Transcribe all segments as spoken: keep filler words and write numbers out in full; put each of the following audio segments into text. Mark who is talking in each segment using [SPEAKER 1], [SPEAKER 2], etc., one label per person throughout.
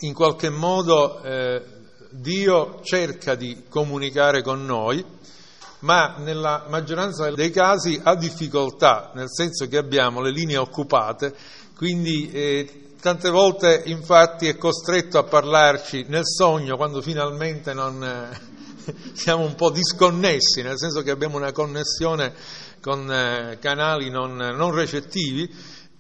[SPEAKER 1] in qualche modo eh, Dio cerca di comunicare con noi, ma nella maggioranza dei casi ha difficoltà, nel senso che abbiamo le linee occupate, quindi eh, tante volte infatti è costretto a parlarci nel sogno quando finalmente non eh, siamo un po' disconnessi, nel senso che abbiamo una connessione con eh, canali non, non recettivi,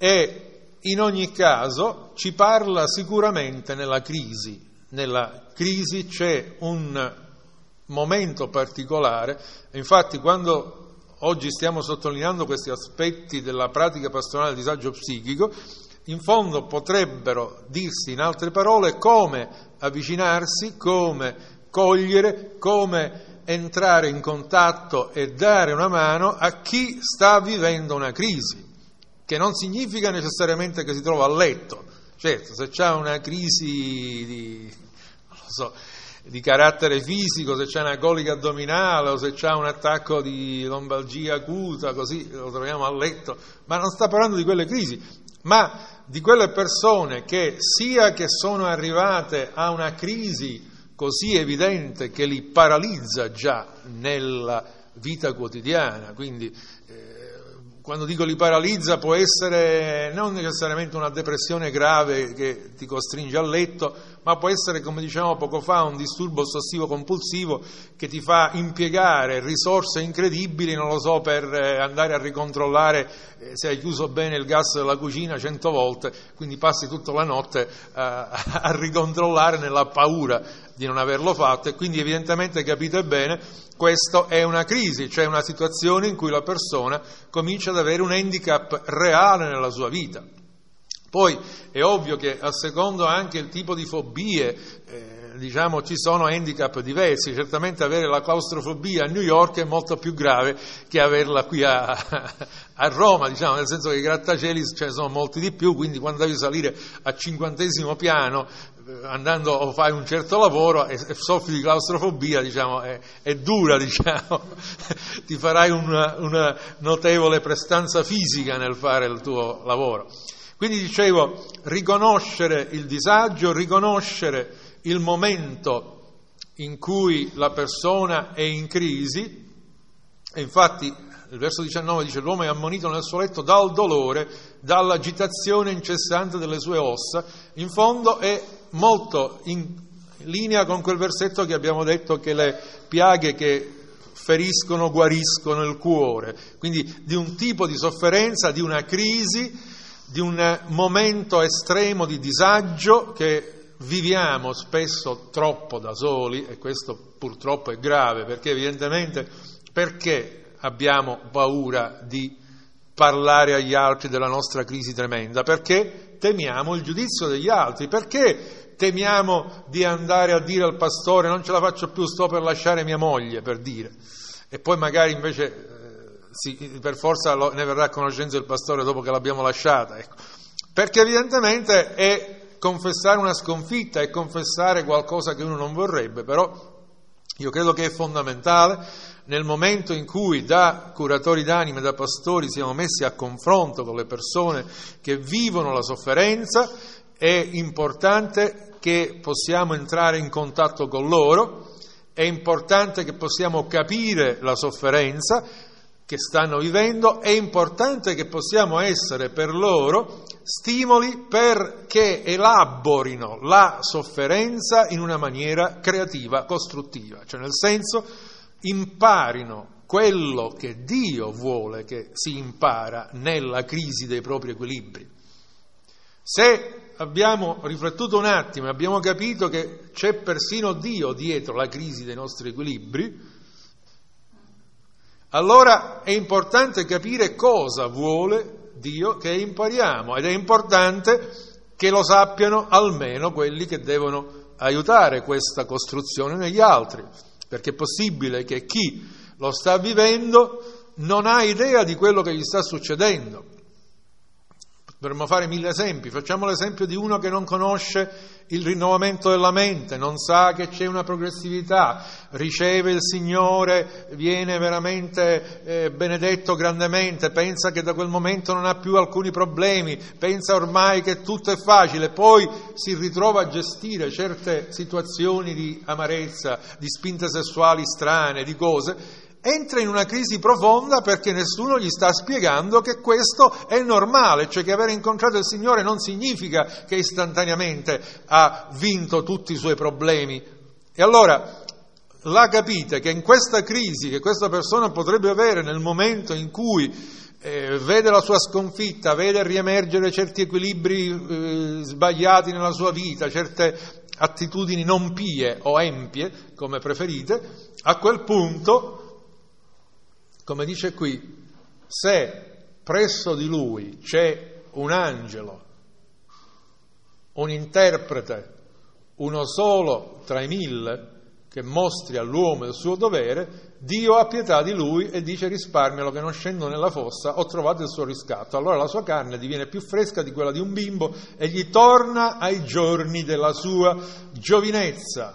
[SPEAKER 1] e in ogni caso ci parla sicuramente nella crisi. Nella crisi c'è un momento particolare, infatti quando oggi stiamo sottolineando questi aspetti della pratica pastorale del disagio psichico, in fondo potrebbero dirsi in altre parole come avvicinarsi, come cogliere, come entrare in contatto e dare una mano a chi sta vivendo una crisi, che non significa necessariamente che si trova a letto. Certo, se c'è una crisi di, non lo so, di carattere fisico, se c'è una colica addominale o se c'è un attacco di lombalgia acuta, così lo troviamo a letto, ma non sta parlando di quelle crisi, ma di quelle persone che sia che sono arrivate a una crisi così evidente che li paralizza già nella vita quotidiana, quindi quando dico li paralizza può essere non necessariamente una depressione grave che ti costringe a letto, ma può essere, come dicevamo poco fa, un disturbo ossessivo compulsivo che ti fa impiegare risorse incredibili, non lo so, per andare a ricontrollare se hai chiuso bene il gas della cucina cento volte, quindi passi tutta la notte a, a ricontrollare nella paura di non averlo fatto, e quindi evidentemente capite bene, questo è una crisi, cioè una situazione in cui la persona comincia ad avere un handicap reale nella sua vita. Poi è ovvio che a secondo anche il tipo di fobie, eh, diciamo, ci sono handicap diversi. Certamente avere la claustrofobia a New York è molto più grave che averla qui a, a Roma, diciamo, nel senso che i grattacieli ce ne sono molti di più, quindi quando devi salire a cinquantesimo piano andando o fai un certo lavoro e, e soffri di claustrofobia, diciamo, è, è dura, diciamo, ti farai una, una notevole prestanza fisica nel fare il tuo lavoro. Quindi dicevo, riconoscere il disagio, riconoscere il momento in cui la persona è in crisi, e infatti il verso diciannove dice: l'uomo è ammonito nel suo letto dal dolore, dall'agitazione incessante delle sue ossa. In fondo è molto in linea con quel versetto che abbiamo detto, che le piaghe che feriscono guariscono il cuore, quindi di un tipo di sofferenza, di una crisi, di un momento estremo di disagio che viviamo spesso troppo da soli, e questo purtroppo è grave, perché evidentemente perché abbiamo paura di parlare agli altri della nostra crisi tremenda? Perché temiamo il giudizio degli altri, perché temiamo di andare a dire al pastore: non ce la faccio più, sto per lasciare mia moglie, per dire, e poi magari invece sì, per forza ne verrà a conoscenza il pastore dopo che l'abbiamo lasciata, ecco. Perché evidentemente è confessare una sconfitta, è confessare qualcosa che uno non vorrebbe, però io credo che è fondamentale nel momento in cui da curatori d'anime, da pastori siamo messi a confronto con le persone che vivono la sofferenza, è importante che possiamo entrare in contatto con loro, è importante che possiamo capire la sofferenza che stanno vivendo, è importante che possiamo essere per loro stimoli perché elaborino la sofferenza in una maniera creativa, costruttiva, cioè nel senso imparino quello che Dio vuole che si impara nella crisi dei propri equilibri. Se abbiamo riflettuto un attimo e abbiamo capito che c'è persino Dio dietro la crisi dei nostri equilibri, allora è importante capire cosa vuole Dio che impariamo, ed è importante che lo sappiano almeno quelli che devono aiutare questa costruzione negli altri, perché è possibile che chi lo sta vivendo non ha idea di quello che gli sta succedendo. Dovremmo fare mille esempi. Facciamo l'esempio di uno che non conosce il rinnovamento della mente, non sa che c'è una progressività, riceve il Signore, viene veramente eh, benedetto grandemente, pensa che da quel momento non ha più alcuni problemi, pensa ormai che tutto è facile, poi si ritrova a gestire certe situazioni di amarezza, di spinte sessuali strane, di cose. Entra in una crisi profonda perché nessuno gli sta spiegando che questo è normale, cioè che aver incontrato il Signore non significa che istantaneamente ha vinto tutti i suoi problemi. E allora la capite che in questa crisi che questa persona potrebbe avere nel momento in cui eh, vede la sua sconfitta, vede riemergere certi equilibri eh, sbagliati nella sua vita, certe attitudini non pie o empie, come preferite, a quel punto, come dice qui, se presso di lui c'è un angelo, un interprete, uno solo tra i mille, che mostri all'uomo il suo dovere, Dio ha pietà di lui e dice: risparmialo che non scendo nella fossa, ho trovato il suo riscatto. Allora la sua carne diviene più fresca di quella di un bimbo e gli torna ai giorni della sua giovinezza.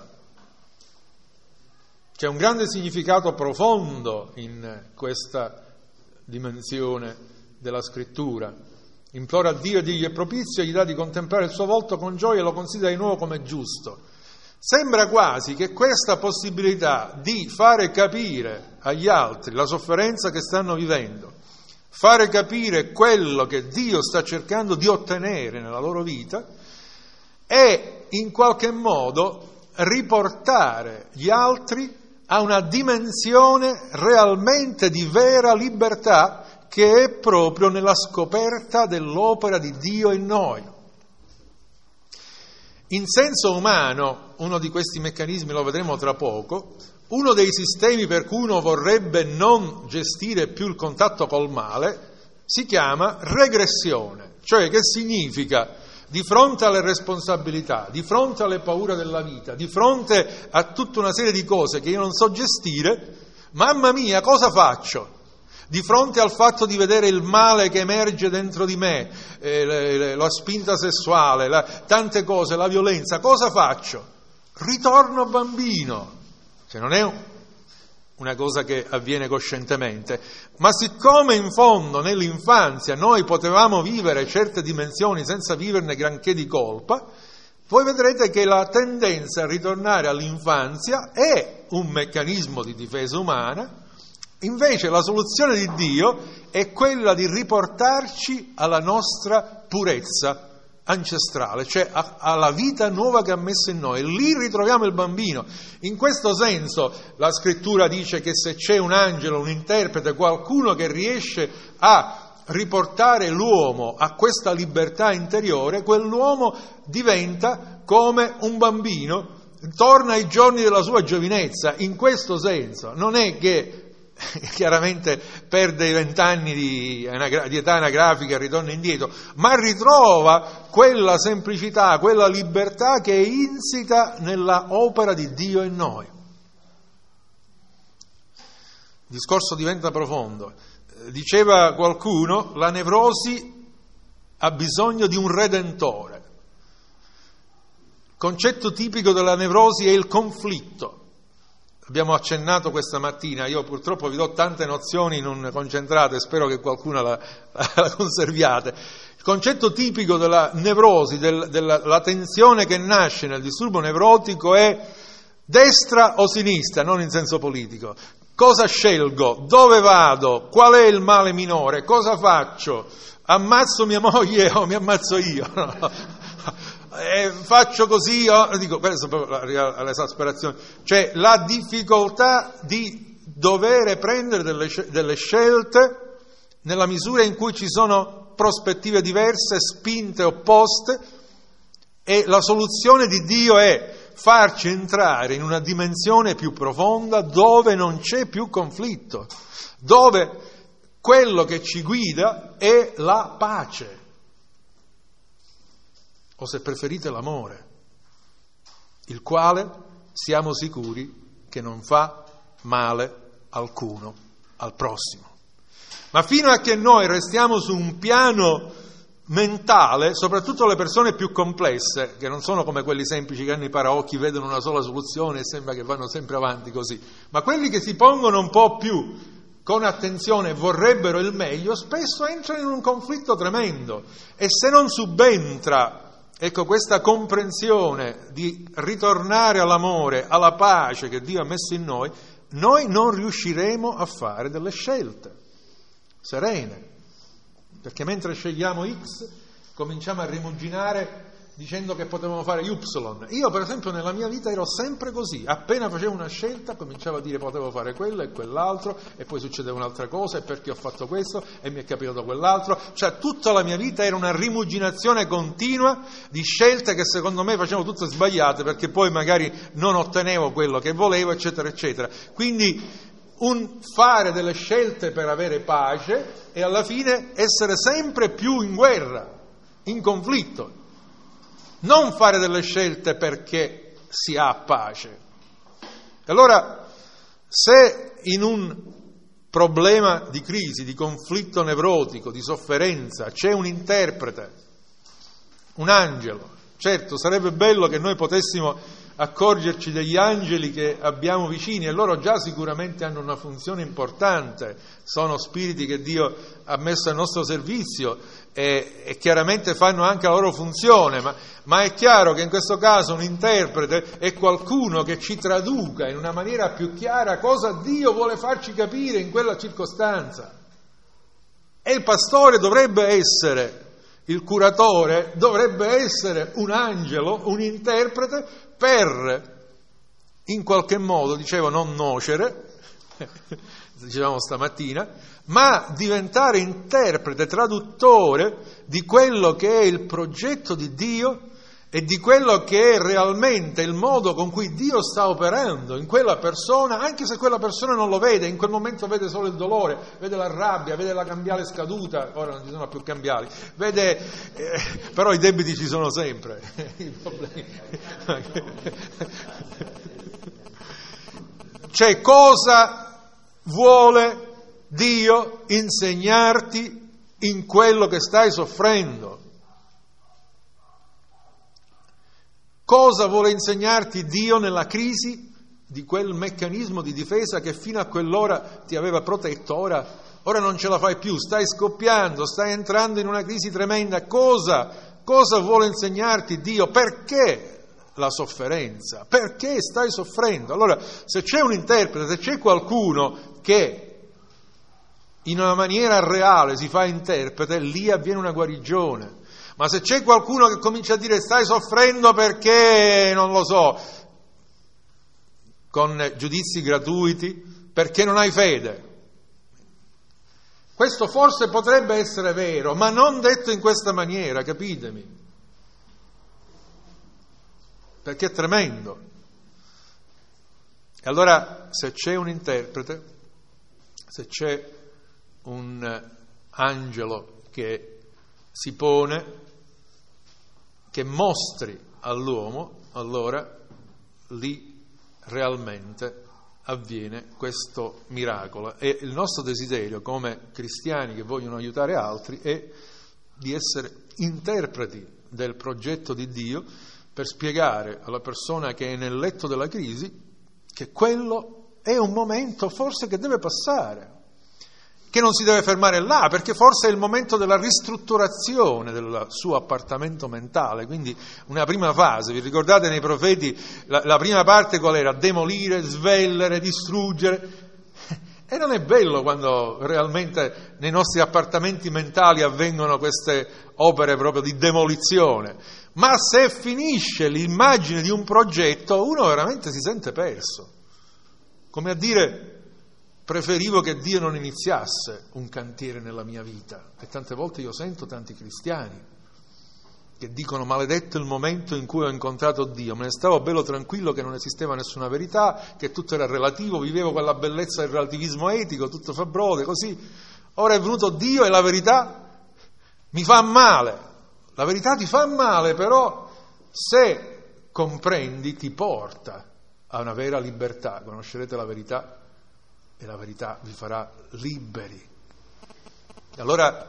[SPEAKER 1] C'è un grande significato profondo in questa dimensione della Scrittura. Implora a Dio e digli è propizio, gli dà di contemplare il suo volto con gioia e lo considera di nuovo come giusto. Sembra quasi che questa possibilità di fare capire agli altri la sofferenza che stanno vivendo, fare capire quello che Dio sta cercando di ottenere nella loro vita, è in qualche modo riportare gli altri a una dimensione realmente di vera libertà che è proprio nella scoperta dell'opera di Dio in noi. In senso umano, uno di questi meccanismi lo vedremo tra poco, uno dei sistemi per cui uno vorrebbe non gestire più il contatto col male si chiama regressione, cioè che significa di fronte alle responsabilità, di fronte alle paure della vita, di fronte a tutta una serie di cose che io non so gestire, mamma mia, cosa faccio? Di fronte al fatto di vedere il male che emerge dentro di me, eh, la spinta sessuale, la, tante cose, la violenza, cosa faccio? Ritorno bambino. Cioè non è un, una cosa che avviene coscientemente, ma siccome in fondo nell'infanzia noi potevamo vivere certe dimensioni senza viverne granché di colpa, voi vedrete che la tendenza a ritornare all'infanzia è un meccanismo di difesa umana. Invece la soluzione di Dio è quella di riportarci alla nostra purezza ancestrale, cioè a, alla vita nuova che ha messo in noi. Lì ritroviamo il bambino. In questo senso la Scrittura dice che se c'è un angelo, un interprete, qualcuno che riesce a riportare l'uomo a questa libertà interiore, quell'uomo diventa come un bambino, torna ai giorni della sua giovinezza. In questo senso non è che chiaramente perde i vent'anni di, di età anagrafica e ritorna indietro, ma ritrova quella semplicità, quella libertà che è insita nella opera di Dio in noi. Il discorso diventa profondo. Diceva qualcuno, la nevrosi ha bisogno di un redentore. Il concetto tipico della nevrosi è il conflitto. Abbiamo accennato questa mattina, io purtroppo vi do tante nozioni non concentrate, spero che qualcuna la, la, la conserviate. Il concetto tipico della nevrosi, del, della la tensione che nasce nel disturbo nevrotico è destra o sinistra, non in senso politico. Cosa scelgo? Dove vado? Qual è il male minore? Cosa faccio? Ammazzo mia moglie o mi ammazzo io? Eh, faccio così, oh, dico, questo è proprio all'esasperazione, cioè la difficoltà di dover prendere delle, delle scelte nella misura in cui ci sono prospettive diverse, spinte opposte, e la soluzione di Dio è farci entrare in una dimensione più profonda dove non c'è più conflitto, dove quello che ci guida è la pace. O se preferite l'amore, il quale siamo sicuri che non fa male alcuno al prossimo. Ma fino a che noi restiamo su un piano mentale, soprattutto le persone più complesse, che non sono come quelli semplici che hanno i paraocchi, vedono una sola soluzione e sembra che vanno sempre avanti così, ma quelli che si pongono un po' più con attenzione e vorrebbero il meglio, spesso entrano in un conflitto tremendo, e se non subentra, ecco, questa comprensione di ritornare all'amore, alla pace che Dio ha messo in noi, noi non riusciremo a fare delle scelte serene. Perché mentre scegliamo X cominciamo a rimuginare dicendo che potevamo fare Y. Io per esempio nella mia vita ero sempre così, appena facevo una scelta cominciavo a dire potevo fare quello e quell'altro, e poi succedeva un'altra cosa, e perché ho fatto questo e mi è capitato quell'altro, cioè tutta la mia vita era una rimuginazione continua di scelte che secondo me facevo tutte sbagliate, perché poi magari non ottenevo quello che volevo, eccetera eccetera. Quindi un fare delle scelte per avere pace e alla fine essere sempre più in guerra, in conflitto. Non fare delle scelte perché si ha pace. Allora, se in un problema di crisi, di conflitto nevrotico, di sofferenza, c'è un interprete, un angelo, certo sarebbe bello che noi potessimo accorgerci degli angeli che abbiamo vicini, e loro già sicuramente hanno una funzione importante, sono spiriti che Dio ha messo al nostro servizio e, e chiaramente fanno anche la loro funzione, ma, ma è chiaro che in questo caso un interprete è qualcuno che ci traduca in una maniera più chiara cosa Dio vuole farci capire in quella circostanza. E il pastore dovrebbe essere, il curatore dovrebbe essere un angelo, un interprete, per, in qualche modo, dicevo, non nuocere, dicevamo stamattina, ma diventare interprete, traduttore di quello che è il progetto di Dio e di quello che è realmente il modo con cui Dio sta operando in quella persona, anche se quella persona non lo vede, in quel momento vede solo il dolore, vede la rabbia, vede la cambiale scaduta, ora non ci sono più cambiali, vede, eh, però i debiti ci sono sempre, i problemi. Cioè, cosa vuole Dio insegnarti in quello che stai soffrendo? Cosa vuole insegnarti Dio nella crisi di quel meccanismo di difesa che fino a quell'ora ti aveva protetto? Ora, ora non ce la fai più, stai scoppiando, stai entrando in una crisi tremenda. Cosa, cosa vuole insegnarti Dio? Perché la sofferenza? Perché stai soffrendo? Allora, se c'è un interprete, se c'è qualcuno che in una maniera reale si fa interprete, lì avviene una guarigione. Ma se c'è qualcuno che comincia a dire stai soffrendo perché, non lo so, con giudizi gratuiti, perché non hai fede, questo forse potrebbe essere vero, ma non detto in questa maniera, capitemi? Perché è tremendo. E allora, se c'è un interprete, se c'è un angelo che si pone, che mostri all'uomo, allora lì realmente avviene questo miracolo. E il nostro desiderio come cristiani che vogliono aiutare altri è di essere interpreti del progetto di Dio per spiegare alla persona che è nel letto della crisi che quello è un momento forse che deve passare, che non si deve fermare là, perché forse è il momento della ristrutturazione del suo appartamento mentale. Quindi una prima fase, vi ricordate nei profeti, la, la prima parte qual era? Demolire, svellere, distruggere. E non è bello quando realmente nei nostri appartamenti mentali avvengono queste opere proprio di demolizione. Ma se finisce l'immagine di un progetto, uno veramente si sente perso. Come a dire, preferivo che Dio non iniziasse un cantiere nella mia vita. E tante volte io sento tanti cristiani che dicono maledetto il momento in cui ho incontrato Dio, me ne stavo bello tranquillo che non esisteva nessuna verità, che tutto era relativo, vivevo quella bellezza del relativismo etico, tutto fa brode, così. Ora è venuto Dio e la verità mi fa male. La verità ti fa male, però se comprendi ti porta a una vera libertà. Conoscerete la verità e la verità vi farà liberi. E allora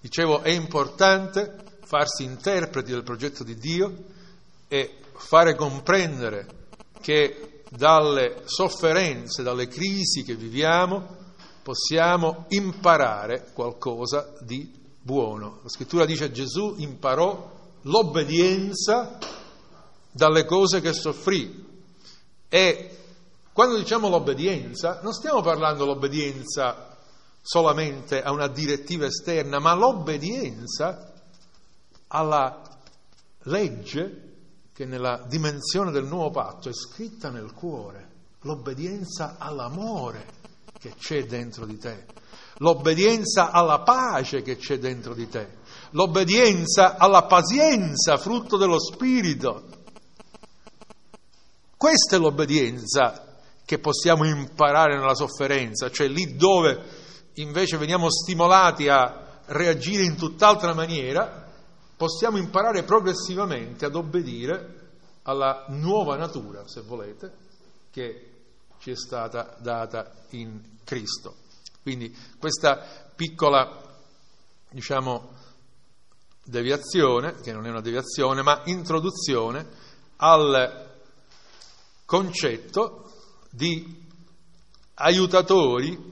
[SPEAKER 1] Dicevo, è importante farsi interpreti del progetto di Dio e fare comprendere che dalle sofferenze, dalle crisi che viviamo, possiamo imparare qualcosa di buono. La Scrittura dice che Gesù imparò l'obbedienza dalle cose che soffrì. E quando diciamo l'obbedienza, non stiamo parlando dell'obbedienza solamente a una direttiva esterna, ma l'obbedienza alla legge che nella dimensione del nuovo patto è scritta nel cuore, l'obbedienza all'amore che c'è dentro di te, l'obbedienza alla pace che c'è dentro di te, l'obbedienza alla pazienza, frutto dello Spirito. Questa è l'obbedienza che possiamo imparare nella sofferenza, cioè lì dove invece veniamo stimolati a reagire in tutt'altra maniera, possiamo imparare progressivamente ad obbedire alla nuova natura, se volete, che ci è stata data in Cristo. Quindi questa piccola, diciamo, deviazione, che non è una deviazione, ma introduzione al concetto di aiutatori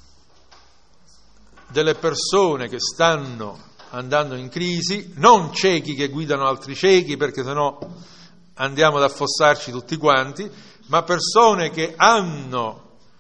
[SPEAKER 1] delle persone che stanno andando in crisi, non ciechi che guidano altri ciechi, perché sennò andiamo ad affossarci tutti quanti, ma persone che hanno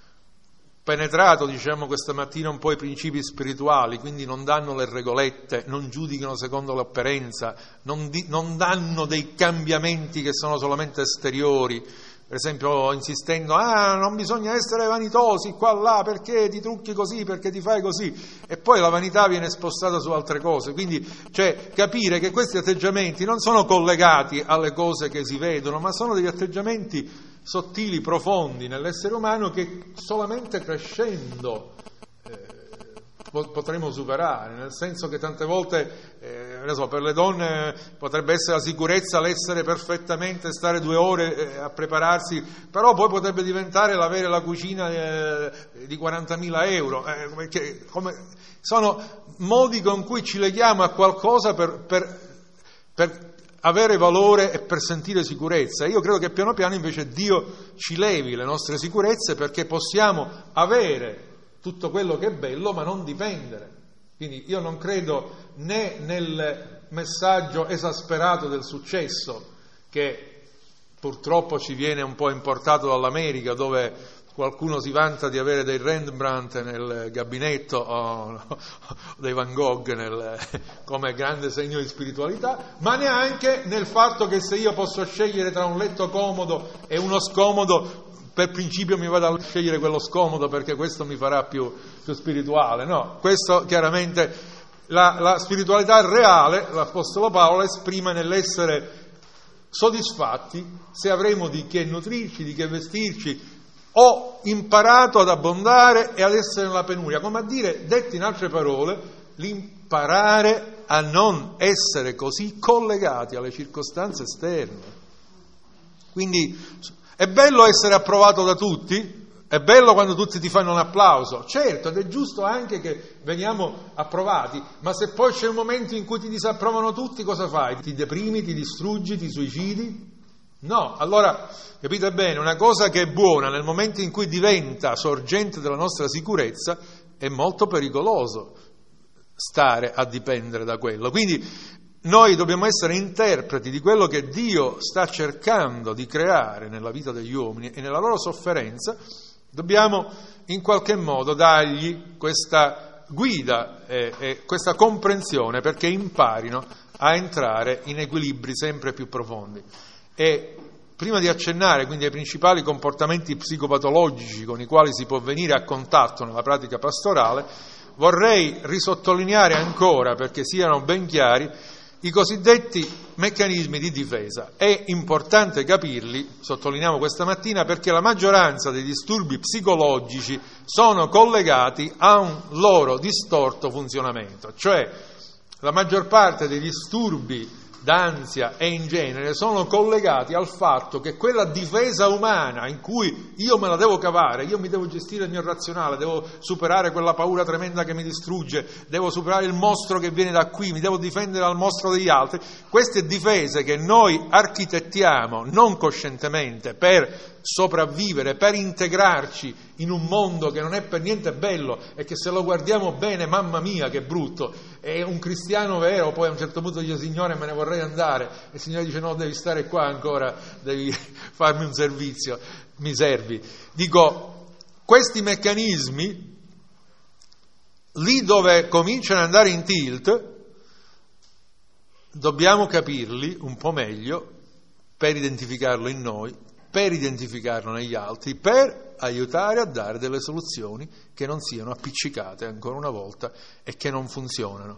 [SPEAKER 1] penetrato, diciamo, questa mattina un po' i principi spirituali, quindi non danno le regolette, non giudicano secondo l'apparenza, non, di, non danno dei cambiamenti che sono solamente esteriori, per esempio insistendo, ah, non bisogna essere vanitosi qua là, perché ti trucchi così, perché ti fai così, e poi la vanità viene spostata su altre cose. Quindi, cioè, capire che questi atteggiamenti non sono collegati alle cose che si vedono, ma sono degli atteggiamenti sottili, profondi nell'essere umano, che solamente crescendo eh, potremo superare, nel senso che tante volte, eh, non so, per le donne potrebbe essere la sicurezza l'essere perfettamente, stare due ore eh, a prepararsi, però poi potrebbe diventare l'avere la cucina eh, di quarantamila euro, eh, come, come, sono modi con cui ci leghiamo a qualcosa per, per, per avere valore e per sentire sicurezza. Io credo che piano piano invece Dio ci levi le nostre sicurezze, perché possiamo avere tutto quello che è bello, ma non dipendere. Quindi io non credo né nel messaggio esasperato del successo, che purtroppo ci viene un po' importato dall'America, dove qualcuno si vanta di avere dei Rembrandt nel gabinetto o dei Van Gogh nel, come grande segno di spiritualità, ma neanche nel fatto che se io posso scegliere tra un letto comodo e uno scomodo, per principio mi vado a scegliere quello scomodo perché questo mi farà più, più spirituale. No, questo chiaramente la, la spiritualità reale, l'Apostolo Paolo esprime nell'essere soddisfatti se avremo di che nutrirci, di che vestirci. Ho imparato ad abbondare e ad essere nella penuria, come a dire, detto in altre parole, l'imparare a non essere così collegati alle circostanze esterne. Quindi è bello essere approvato da tutti, è bello quando tutti ti fanno un applauso, certo, ed è giusto anche che veniamo approvati, ma se poi c'è un momento in cui ti disapprovano tutti, cosa fai? Ti deprimi, ti distruggi, ti suicidi? No, allora, capite bene, una cosa che è buona nel momento in cui diventa sorgente della nostra sicurezza è molto pericoloso stare a dipendere da quello. Quindi noi dobbiamo essere interpreti di quello che Dio sta cercando di creare nella vita degli uomini e nella loro sofferenza. Dobbiamo in qualche modo dargli questa guida e, e questa comprensione perché imparino a entrare in equilibri sempre più profondi. E prima di accennare quindi ai principali comportamenti psicopatologici con i quali si può venire a contatto nella pratica pastorale, vorrei risottolineare ancora, perché siano ben chiari, i cosiddetti meccanismi di difesa. È importante capirli, sottolineiamo questa mattina, perché la maggioranza dei disturbi psicologici sono collegati a un loro distorto funzionamento, cioè la maggior parte dei disturbi d'ansia e in genere sono collegati al fatto che quella difesa umana in cui io me la devo cavare, io mi devo gestire il mio razionale, devo superare quella paura tremenda che mi distrugge, devo superare il mostro che viene da qui, mi devo difendere dal mostro degli altri, queste difese che noi architettiamo non coscientemente per sopravvivere, per integrarci in un mondo che non è per niente bello e che se lo guardiamo bene, mamma mia che brutto, è un cristiano vero, poi a un certo punto dice Signore me ne vorrei andare e il Signore dice no, devi stare qua ancora, devi farmi un servizio, mi servi. Dico, questi meccanismi lì dove cominciano ad andare in tilt dobbiamo capirli un po' meglio per identificarlo in noi, per identificarlo negli altri, per aiutare a dare delle soluzioni che non siano appiccicate ancora una volta e che non funzionano.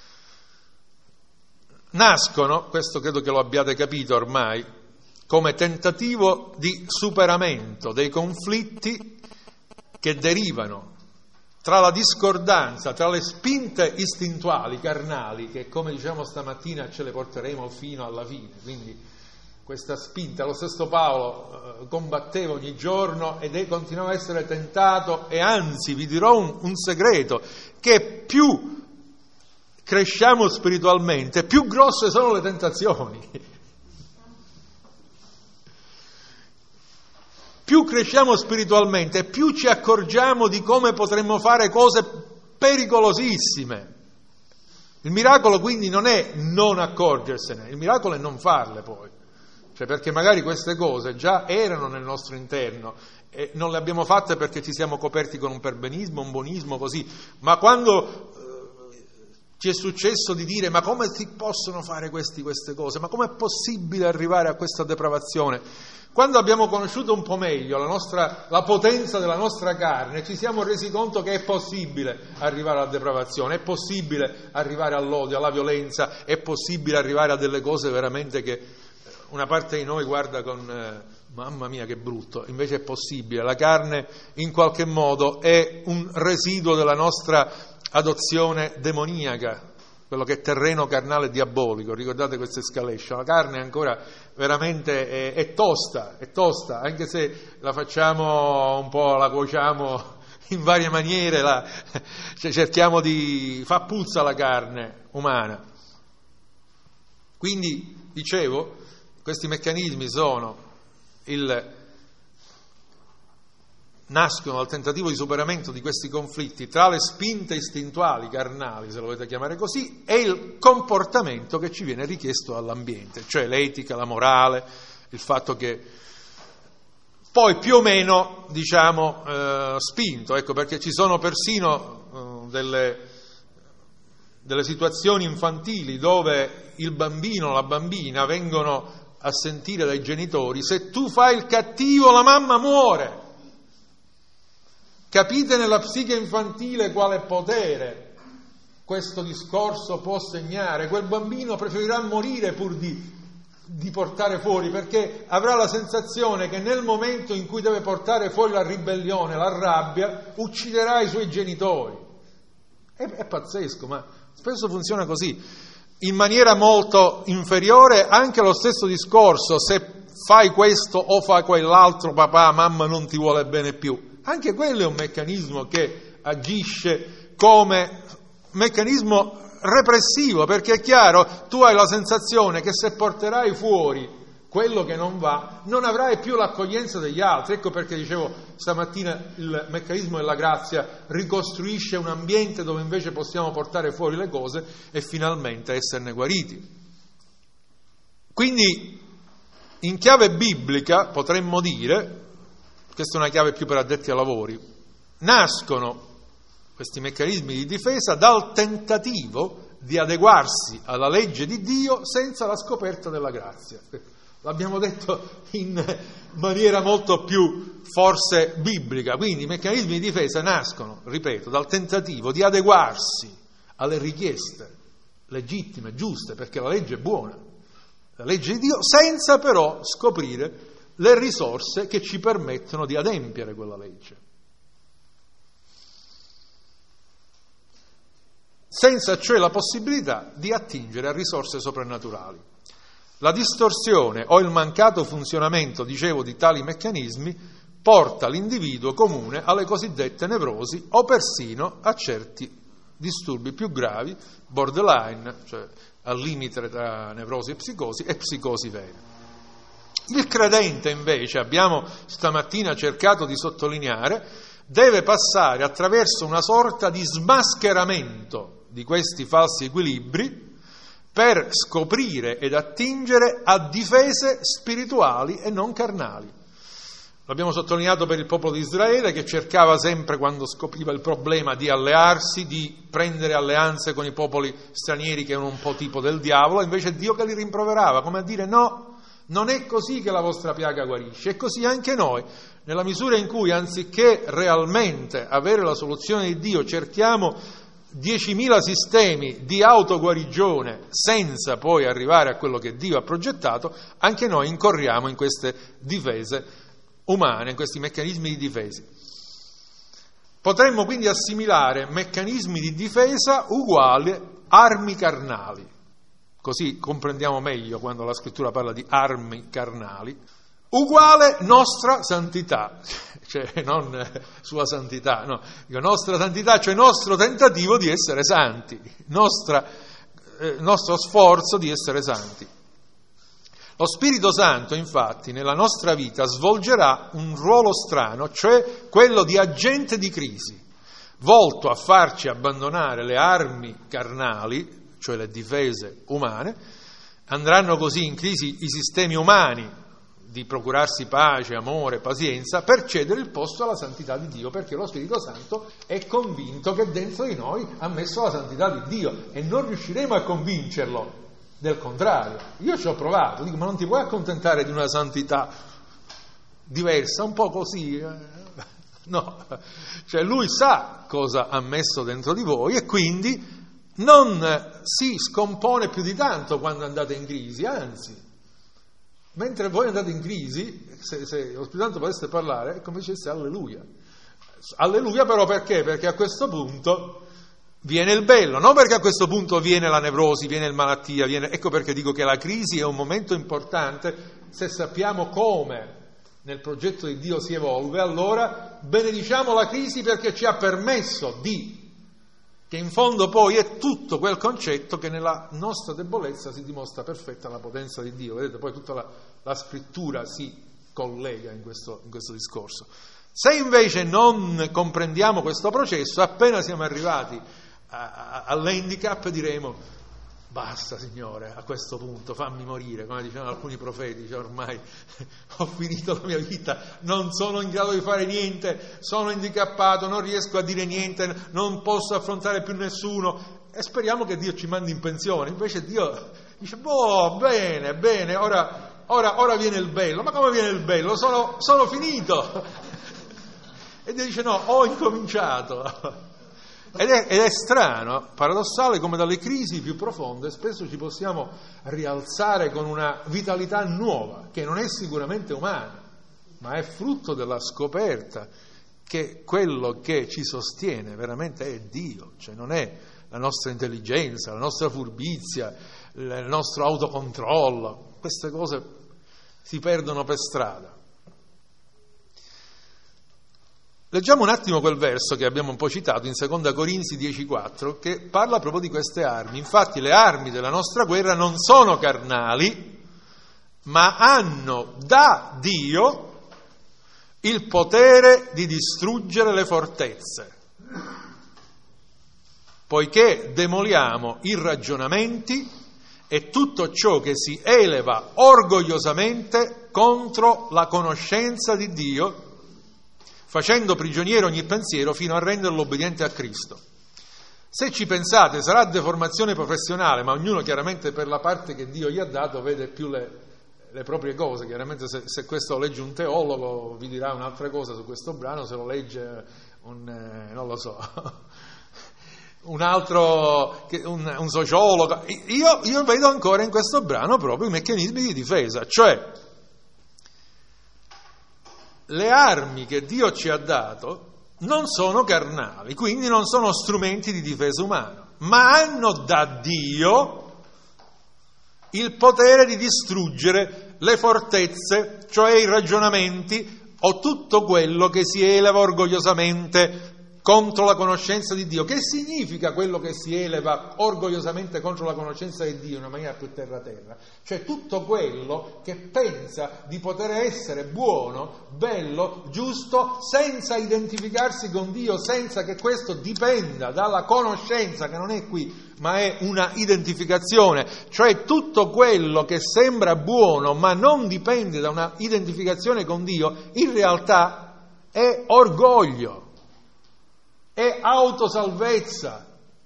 [SPEAKER 1] Nascono, questo credo che lo abbiate capito ormai, come tentativo di superamento dei conflitti che derivano tra la discordanza, tra le spinte istintuali, carnali, che come diciamo stamattina ce le porteremo fino alla fine, quindi questa spinta, lo stesso Paolo eh, combatteva ogni giorno ed è, continuava a essere tentato e anzi vi dirò un, un segreto, che più cresciamo spiritualmente, più grosse sono le tentazioni. Più cresciamo spiritualmente, più ci accorgiamo di come potremmo fare cose pericolosissime. Il miracolo quindi non è non accorgersene, il miracolo è non farle poi. Cioè perché magari queste cose già erano nel nostro interno e non le abbiamo fatte perché ci siamo coperti con un perbenismo, un buonismo così, ma quando eh, ci è successo di dire ma come si possono fare questi, queste cose, ma com'è possibile arrivare a questa depravazione? Quando abbiamo conosciuto un po' meglio la, nostra, la potenza della nostra carne, ci siamo resi conto che è possibile arrivare alla depravazione, è possibile arrivare all'odio, alla violenza, è possibile arrivare a delle cose veramente che una parte di noi guarda con eh, mamma mia che brutto, invece è possibile. La carne in qualche modo è un residuo della nostra adozione demoniaca, quello che è terreno carnale e diabolico. Ricordate questa escalation, la carne ancora veramente è, è tosta, è tosta, anche se la facciamo un po', la cuociamo in varie maniere, la, cioè cerchiamo di fa puzza la carne umana. Quindi dicevo, questi meccanismi sono il nascono dal tentativo di superamento di questi conflitti tra le spinte istintuali, carnali, se lo volete chiamare così, e il comportamento che ci viene richiesto dall'ambiente, cioè l'etica, la morale, il fatto che poi più o meno, diciamo, eh, spinto, ecco, perché ci sono persino eh, delle, delle situazioni infantili dove il bambino o la bambina vengono a sentire dai genitori: se tu fai il cattivo la mamma muore. Capite nella psiche infantile quale potere questo discorso può segnare? Quel bambino preferirà morire pur di, di portare fuori, perché avrà la sensazione che nel momento in cui deve portare fuori la ribellione, la rabbia, ucciderà i suoi genitori. È, è pazzesco, ma spesso funziona così. In maniera molto inferiore anche lo stesso discorso: se fai questo o fai quell'altro, papà, mamma non ti vuole bene più. Anche quello è un meccanismo che agisce come meccanismo repressivo, perché è chiaro, tu hai la sensazione che se porterai fuori quello che non va, non avrai più l'accoglienza degli altri. Ecco perché dicevo stamattina, il meccanismo della grazia ricostruisce un ambiente dove invece possiamo portare fuori le cose e finalmente esserne guariti. Quindi, in chiave biblica, potremmo dire, questa è una chiave più per addetti ai lavori, nascono questi meccanismi di difesa dal tentativo di adeguarsi alla legge di Dio senza la scoperta della grazia. L'abbiamo detto in maniera molto più forse biblica. Quindi i meccanismi di difesa nascono, ripeto, dal tentativo di adeguarsi alle richieste legittime, giuste, perché la legge è buona, la legge di Dio, senza però scoprire le risorse che ci permettono di adempiere quella legge. Senza cioè la possibilità di attingere a risorse soprannaturali. La distorsione o il mancato funzionamento, dicevo, di tali meccanismi porta l'individuo comune alle cosiddette nevrosi o persino a certi disturbi più gravi, borderline, cioè al limite tra nevrosi e psicosi, e psicosi vere. Il credente invece, abbiamo stamattina cercato di sottolineare, deve passare attraverso una sorta di smascheramento di questi falsi equilibri per scoprire ed attingere a difese spirituali e non carnali. L'abbiamo sottolineato per il popolo di Israele, che cercava sempre, quando scopriva il problema, di allearsi, di prendere alleanze con i popoli stranieri che erano un po' tipo del diavolo, invece Dio che li rimproverava, come a dire: no, non è così che la vostra piaga guarisce. E così anche noi, nella misura in cui, anziché realmente avere la soluzione di Dio, cerchiamo diecimila sistemi di autoguarigione senza poi arrivare a quello che Dio ha progettato, anche noi incorriamo in queste difese umane, in questi meccanismi di difesa. Potremmo quindi assimilare meccanismi di difesa uguali armi carnali. Così comprendiamo meglio quando la scrittura parla di armi carnali. Uguale nostra santità, cioè non sua santità, no, dico nostra santità, cioè nostro tentativo di essere santi, nostra, eh, nostro sforzo di essere santi. Lo Spirito Santo, infatti, nella nostra vita svolgerà un ruolo strano, cioè quello di agente di crisi, volto a farci abbandonare le armi carnali, cioè le difese umane. Andranno così in crisi i sistemi umani di procurarsi pace, amore, pazienza, per cedere il posto alla santità di Dio, perché lo Spirito Santo è convinto che dentro di noi ha messo la santità di Dio e non riusciremo a convincerlo del contrario. Io ci ho provato, dico: ma non ti puoi accontentare di una santità diversa, un po' così? No, cioè lui sa cosa ha messo dentro di voi e quindi non si scompone più di tanto quando andate in crisi, anzi, mentre voi andate in crisi, se, se lo Spirito Santo potesse parlare, è come dicesse alleluia. Alleluia però perché? Perché a questo punto viene il bello, non perché a questo punto viene la nevrosi, viene il malattia, viene... ecco perché dico che la crisi è un momento importante. Se sappiamo come nel progetto di Dio si evolve, allora benediciamo la crisi perché ci ha permesso di, che in fondo poi è tutto quel concetto che nella nostra debolezza si dimostra perfetta la potenza di Dio. Vedete, poi tutta la, la scrittura si collega in questo, in questo discorso. Se invece non comprendiamo questo processo, appena siamo arrivati all'handicap diremo: basta Signore, a questo punto fammi morire, come dicevano alcuni profeti, cioè ormai ho finito la mia vita, non sono in grado di fare niente, sono handicappato, non riesco a dire niente, non posso affrontare più nessuno, e speriamo che Dio ci mandi in pensione. Invece Dio dice: boh, bene, bene, ora, ora, ora viene il bello. Ma come viene il bello? Sono, sono finito. E Dio dice: no, ho incominciato. Ed è, ed è strano, paradossale, come dalle crisi più profonde spesso ci possiamo rialzare con una vitalità nuova, che non è sicuramente umana, ma è frutto della scoperta che quello che ci sostiene veramente è Dio, cioè non è la nostra intelligenza, la nostra furbizia, il nostro autocontrollo. Queste cose si perdono per strada. Leggiamo un attimo quel verso che abbiamo un po' citato in Seconda Corinzi dieci quattro, che parla proprio di queste armi. Infatti le armi della nostra guerra non sono carnali, ma hanno da Dio il potere di distruggere le fortezze, poiché demoliamo i ragionamenti e tutto ciò che si eleva orgogliosamente contro la conoscenza di Dio, facendo prigioniero ogni pensiero fino a renderlo obbediente a Cristo. Se ci pensate, sarà deformazione professionale, ma ognuno chiaramente per la parte che Dio gli ha dato vede più le, le proprie cose. Chiaramente se, se questo lo legge un teologo vi dirà un'altra cosa su questo brano, se lo legge un, eh, non lo so, un altro, un, un sociologo. Io, io vedo ancora in questo brano proprio i meccanismi di difesa, cioè le armi che Dio ci ha dato non sono carnali, quindi non sono strumenti di difesa umana, ma hanno da Dio il potere di distruggere le fortezze, cioè i ragionamenti o tutto quello che si eleva orgogliosamente contro la conoscenza di Dio. Che significa quello che si eleva orgogliosamente contro la conoscenza di Dio in una maniera più terra-terra? Cioè tutto quello che pensa di poter essere buono, bello, giusto, senza identificarsi con Dio, senza che questo dipenda dalla conoscenza, che non è qui, ma è una identificazione. Cioè tutto quello che sembra buono, ma non dipende da una identificazione con Dio, in realtà è orgoglio. È autosalvezza.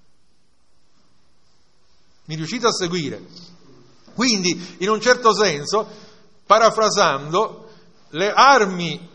[SPEAKER 1] Mi riuscite a seguire? Quindi, in un certo senso, parafrasando, le armi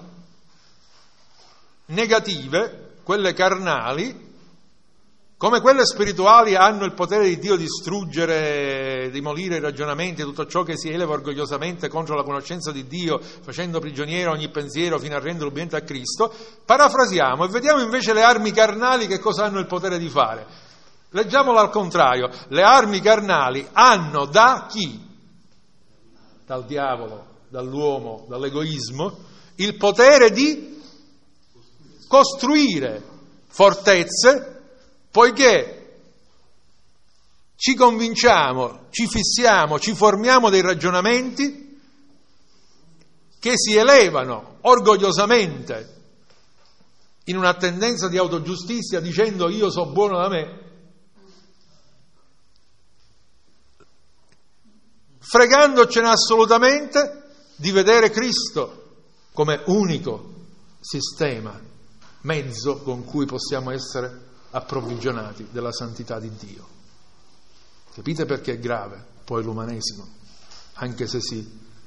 [SPEAKER 1] negative, quelle carnali, come quelle spirituali, hanno il potere di Dio di distruggere, demolire i ragionamenti, tutto ciò che si eleva orgogliosamente contro la conoscenza di Dio, facendo prigioniero ogni pensiero fino a renderlo ubbidiente a Cristo. Parafrasiamo e vediamo invece le armi carnali che cosa hanno il potere di fare. Leggiamolo al contrario. Le armi carnali hanno da chi? Dal diavolo, dall'uomo, dall'egoismo, il potere di costruire fortezze, poiché ci convinciamo, ci fissiamo, ci formiamo dei ragionamenti che si elevano orgogliosamente in una tendenza di autogiustizia dicendo io so buono da me, fregandocene assolutamente di vedere Cristo come unico sistema, mezzo con cui possiamo essere approvvigionati della santità di Dio. Capite perché è grave poi l'umanesimo, anche se si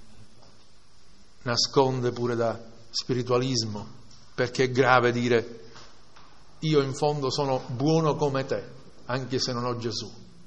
[SPEAKER 1] nasconde pure da spiritualismo, perché è grave dire io in fondo sono buono come te, anche se non ho Gesù.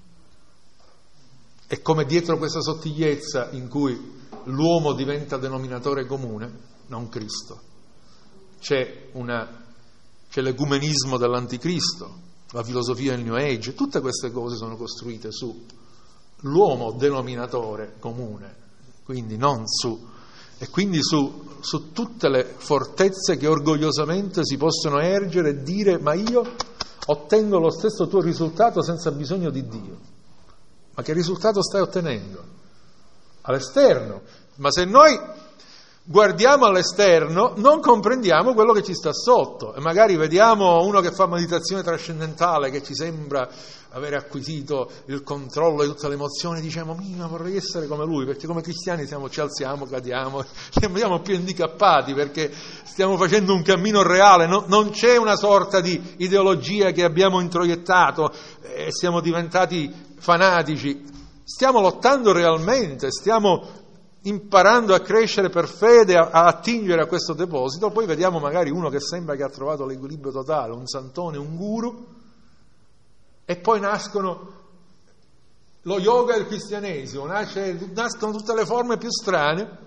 [SPEAKER 1] E come dietro questa sottigliezza in cui l'uomo diventa denominatore comune, non Cristo, c'è una c'è l'ecumenismo dell'anticristo, la filosofia del New Age, tutte queste cose sono costruite su l'uomo denominatore comune, quindi non su, e quindi su, su tutte le fortezze che orgogliosamente si possono ergere e dire ma io ottengo lo stesso tuo risultato senza bisogno di Dio. Ma che risultato stai ottenendo? All'esterno. Ma se noi guardiamo all'esterno, non comprendiamo quello che ci sta sotto e magari vediamo uno che fa meditazione trascendentale che ci sembra avere acquisito il controllo di tutte le emozioni, diciamo mia vorrei essere come lui, perché come cristiani siamo, ci alziamo, cadiamo, sembriamo più handicappati perché stiamo facendo un cammino reale, no, non c'è una sorta di ideologia che abbiamo introiettato e siamo diventati fanatici, stiamo lottando realmente, stiamo imparando a crescere per fede, a, a attingere a questo deposito. Poi vediamo magari uno che sembra che ha trovato l'equilibrio totale, un santone, un guru, e poi nascono lo yoga e il cristianesimo, nasce, nascono tutte le forme più strane,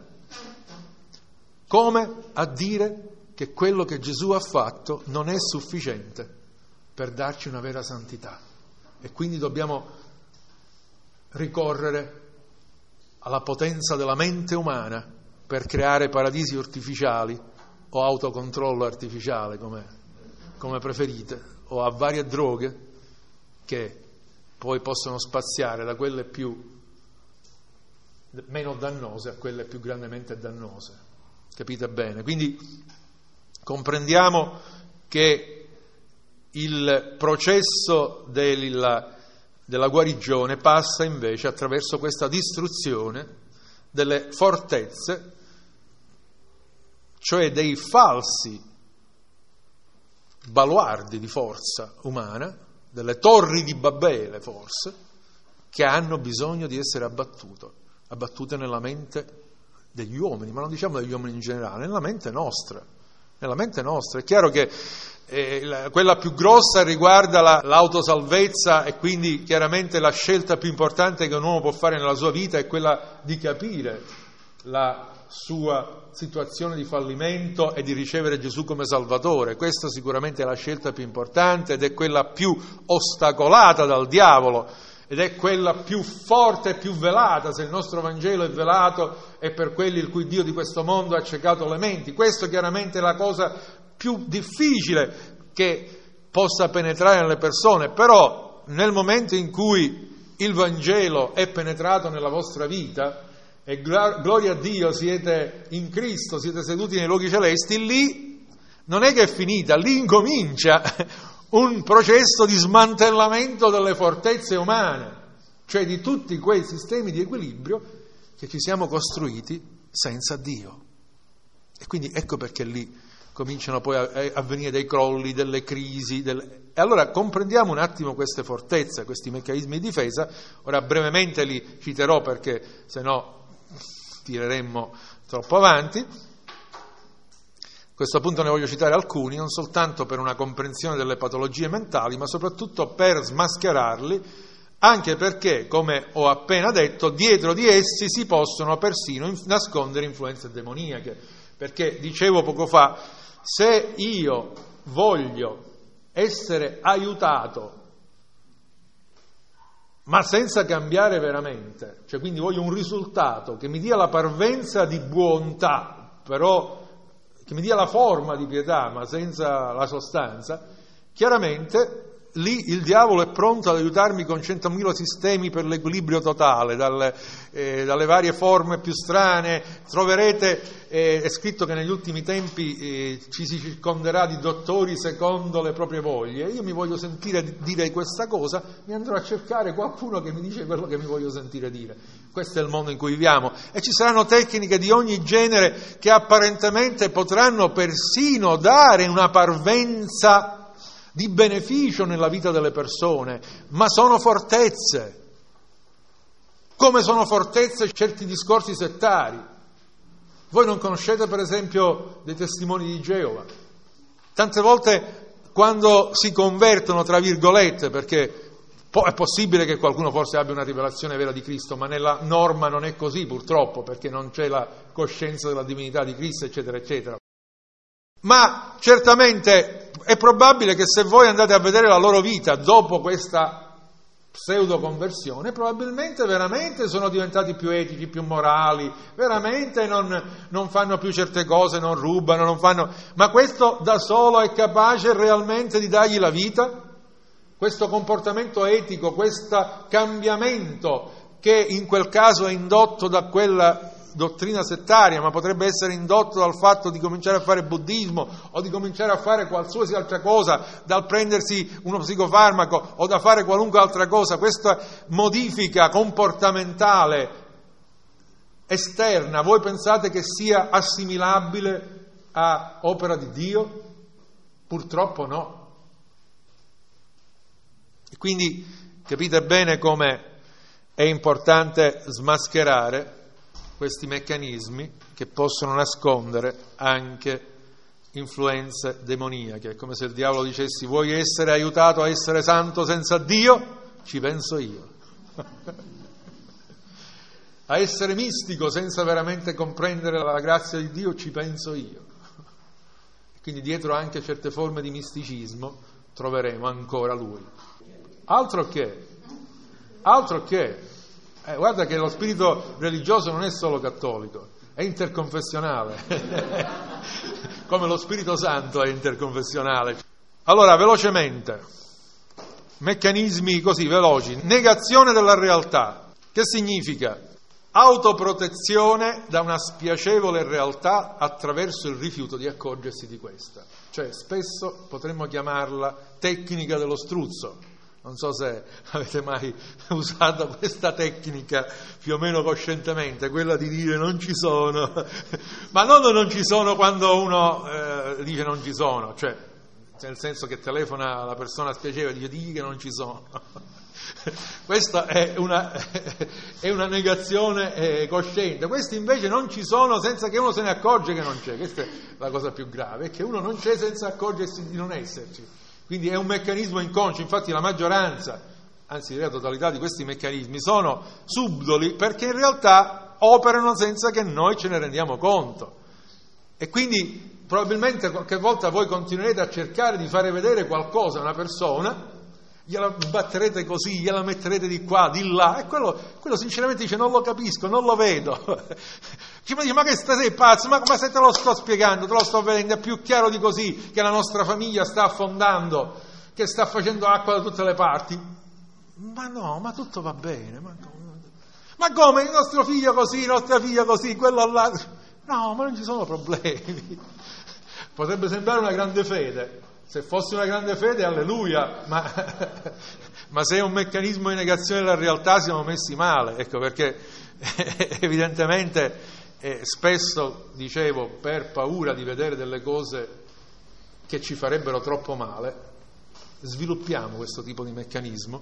[SPEAKER 1] come a dire che quello che Gesù ha fatto non è sufficiente per darci una vera santità e quindi dobbiamo ricorrere alla potenza della mente umana per creare paradisi artificiali o autocontrollo artificiale, come, come preferite, o a varie droghe che poi possono spaziare da quelle più meno dannose a quelle più grandemente dannose. Capite bene? Quindi comprendiamo che il processo della della guarigione passa invece attraverso questa distruzione delle fortezze, cioè dei falsi baluardi di forza umana, delle torri di Babele forse, che hanno bisogno di essere abbattute, abbattute nella mente degli uomini, ma non diciamo degli uomini in generale, nella mente nostra. Nella mente nostra. È chiaro che eh, la, quella più grossa riguarda la, l'autosalvezza e quindi chiaramente la scelta più importante che un uomo può fare nella sua vita è quella di capire la sua situazione di fallimento e di ricevere Gesù come Salvatore. Questa sicuramente è la scelta più importante ed è quella più ostacolata dal diavolo ed è quella più forte e più velata. Se il nostro Vangelo è velato è per quelli il cui Dio di questo mondo ha accecato le menti. Questo chiaramente è la cosa più difficile che possa penetrare nelle persone, però nel momento in cui il Vangelo è penetrato nella vostra vita e gloria a Dio siete in Cristo, siete seduti nei luoghi celesti, lì non è che è finita, lì incomincia un processo di smantellamento delle fortezze umane, cioè di tutti quei sistemi di equilibrio che ci siamo costruiti senza Dio. E quindi ecco perché lì cominciano poi a, a venire dei crolli, delle crisi. Delle... E allora comprendiamo un attimo queste fortezze, questi meccanismi di difesa. Ora brevemente li citerò perché se no tireremmo troppo avanti. A questo punto ne voglio citare alcuni, non soltanto per una comprensione delle patologie mentali, ma soprattutto per smascherarli, anche perché, come ho appena detto, dietro di essi si possono persino nascondere influenze demoniache. Perché, dicevo poco fa, se io voglio essere aiutato, ma senza cambiare veramente, cioè quindi voglio un risultato che mi dia la parvenza di bontà, però che mi dia la forma di pietà, ma senza la sostanza, chiaramente lì il diavolo è pronto ad aiutarmi con centomila sistemi per l'equilibrio totale, dalle, eh, dalle varie forme più strane. Troverete, eh, è scritto che negli ultimi tempi eh, ci si circonderà di dottori secondo le proprie voglie. Io mi voglio sentire dire questa cosa, mi andrò a cercare qualcuno che mi dice quello che mi voglio sentire dire. Questo è il mondo in cui viviamo. E ci saranno tecniche di ogni genere che apparentemente potranno persino dare una parvenza di beneficio nella vita delle persone, ma sono fortezze, come sono fortezze certi discorsi settari. Voi non conoscete per esempio dei testimoni di Geova? Tante volte quando si convertono, tra virgolette, perché è possibile che qualcuno forse abbia una rivelazione vera di Cristo, ma nella norma non è così purtroppo, perché non c'è la coscienza della divinità di Cristo, eccetera, eccetera. Ma certamente è probabile che se voi andate a vedere la loro vita dopo questa pseudo conversione, probabilmente veramente sono diventati più etici, più morali, veramente non, non fanno più certe cose, non rubano, non fanno... Ma questo da solo è capace realmente di dargli la vita? Questo comportamento etico, questo cambiamento che in quel caso è indotto da quella dottrina settaria, ma potrebbe essere indotto dal fatto di cominciare a fare buddismo o di cominciare a fare qualsiasi altra cosa, dal prendersi uno psicofarmaco o da fare qualunque altra cosa, questa modifica comportamentale esterna, voi pensate che sia assimilabile a opera di Dio? Purtroppo no. E quindi capite bene come è importante smascherare questi meccanismi che possono nascondere anche influenze demoniache. È come se il diavolo dicessi: vuoi essere aiutato a essere santo senza Dio? Ci penso io. A essere mistico senza veramente comprendere la grazia di Dio? Ci penso io. Quindi dietro anche certe forme di misticismo troveremo ancora lui. Altro che, altro che Eh, guarda che lo spirito religioso non è solo cattolico, è interconfessionale, come lo Spirito Santo è interconfessionale. Allora, velocemente, meccanismi così veloci. Negazione della realtà. Che significa? Autoprotezione da una spiacevole realtà attraverso il rifiuto di accorgersi di questa. Cioè, spesso potremmo chiamarla tecnica dello struzzo. Non so se avete mai usato questa tecnica più o meno coscientemente, quella di dire non ci sono, ma non non ci sono quando uno eh, dice non ci sono, cioè nel senso che telefona alla persona spiacevole e dice digli che non ci sono. Questa è una, è una negazione eh, cosciente. Questi invece non ci sono senza che uno se ne accorge che non c'è. Questa è la cosa più grave, è che uno non c'è senza accorgersi di non esserci. Quindi è un meccanismo inconscio. Infatti la maggioranza, anzi la totalità di questi meccanismi sono subdoli perché in realtà operano senza che noi ce ne rendiamo conto. E quindi probabilmente qualche volta voi continuerete a cercare di fare vedere qualcosa a una persona gliela batterete così, gliela metterete di qua, di là, e quello, quello sinceramente dice non lo capisco, non lo vedo. Ci dice, ma che sei pazzo, ma, ma se te lo sto spiegando, te lo sto vedendo, è più chiaro di così che la nostra famiglia sta affondando, che sta facendo acqua da tutte le parti. Ma no, ma tutto va bene, ma come, ma come il nostro figlio così, la nostra figlia così, quello là, no, ma non ci sono problemi. Potrebbe sembrare una grande fede. Se fosse una grande fede, alleluia, ma, ma se è un meccanismo di negazione della realtà siamo messi male, ecco perché evidentemente eh, spesso, dicevo, per paura di vedere delle cose che ci farebbero troppo male, sviluppiamo questo tipo di meccanismo.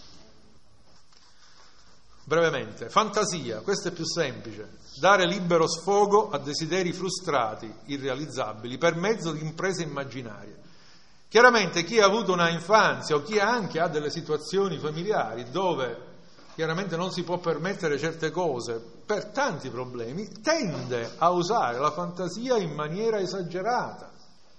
[SPEAKER 1] Brevemente, fantasia, questo è più semplice, dare libero sfogo a desideri frustrati, irrealizzabili, per mezzo di imprese immaginarie. Chiaramente chi ha avuto una infanzia o chi anche ha delle situazioni familiari dove chiaramente non si può permettere certe cose per tanti problemi, tende a usare la fantasia in maniera esagerata.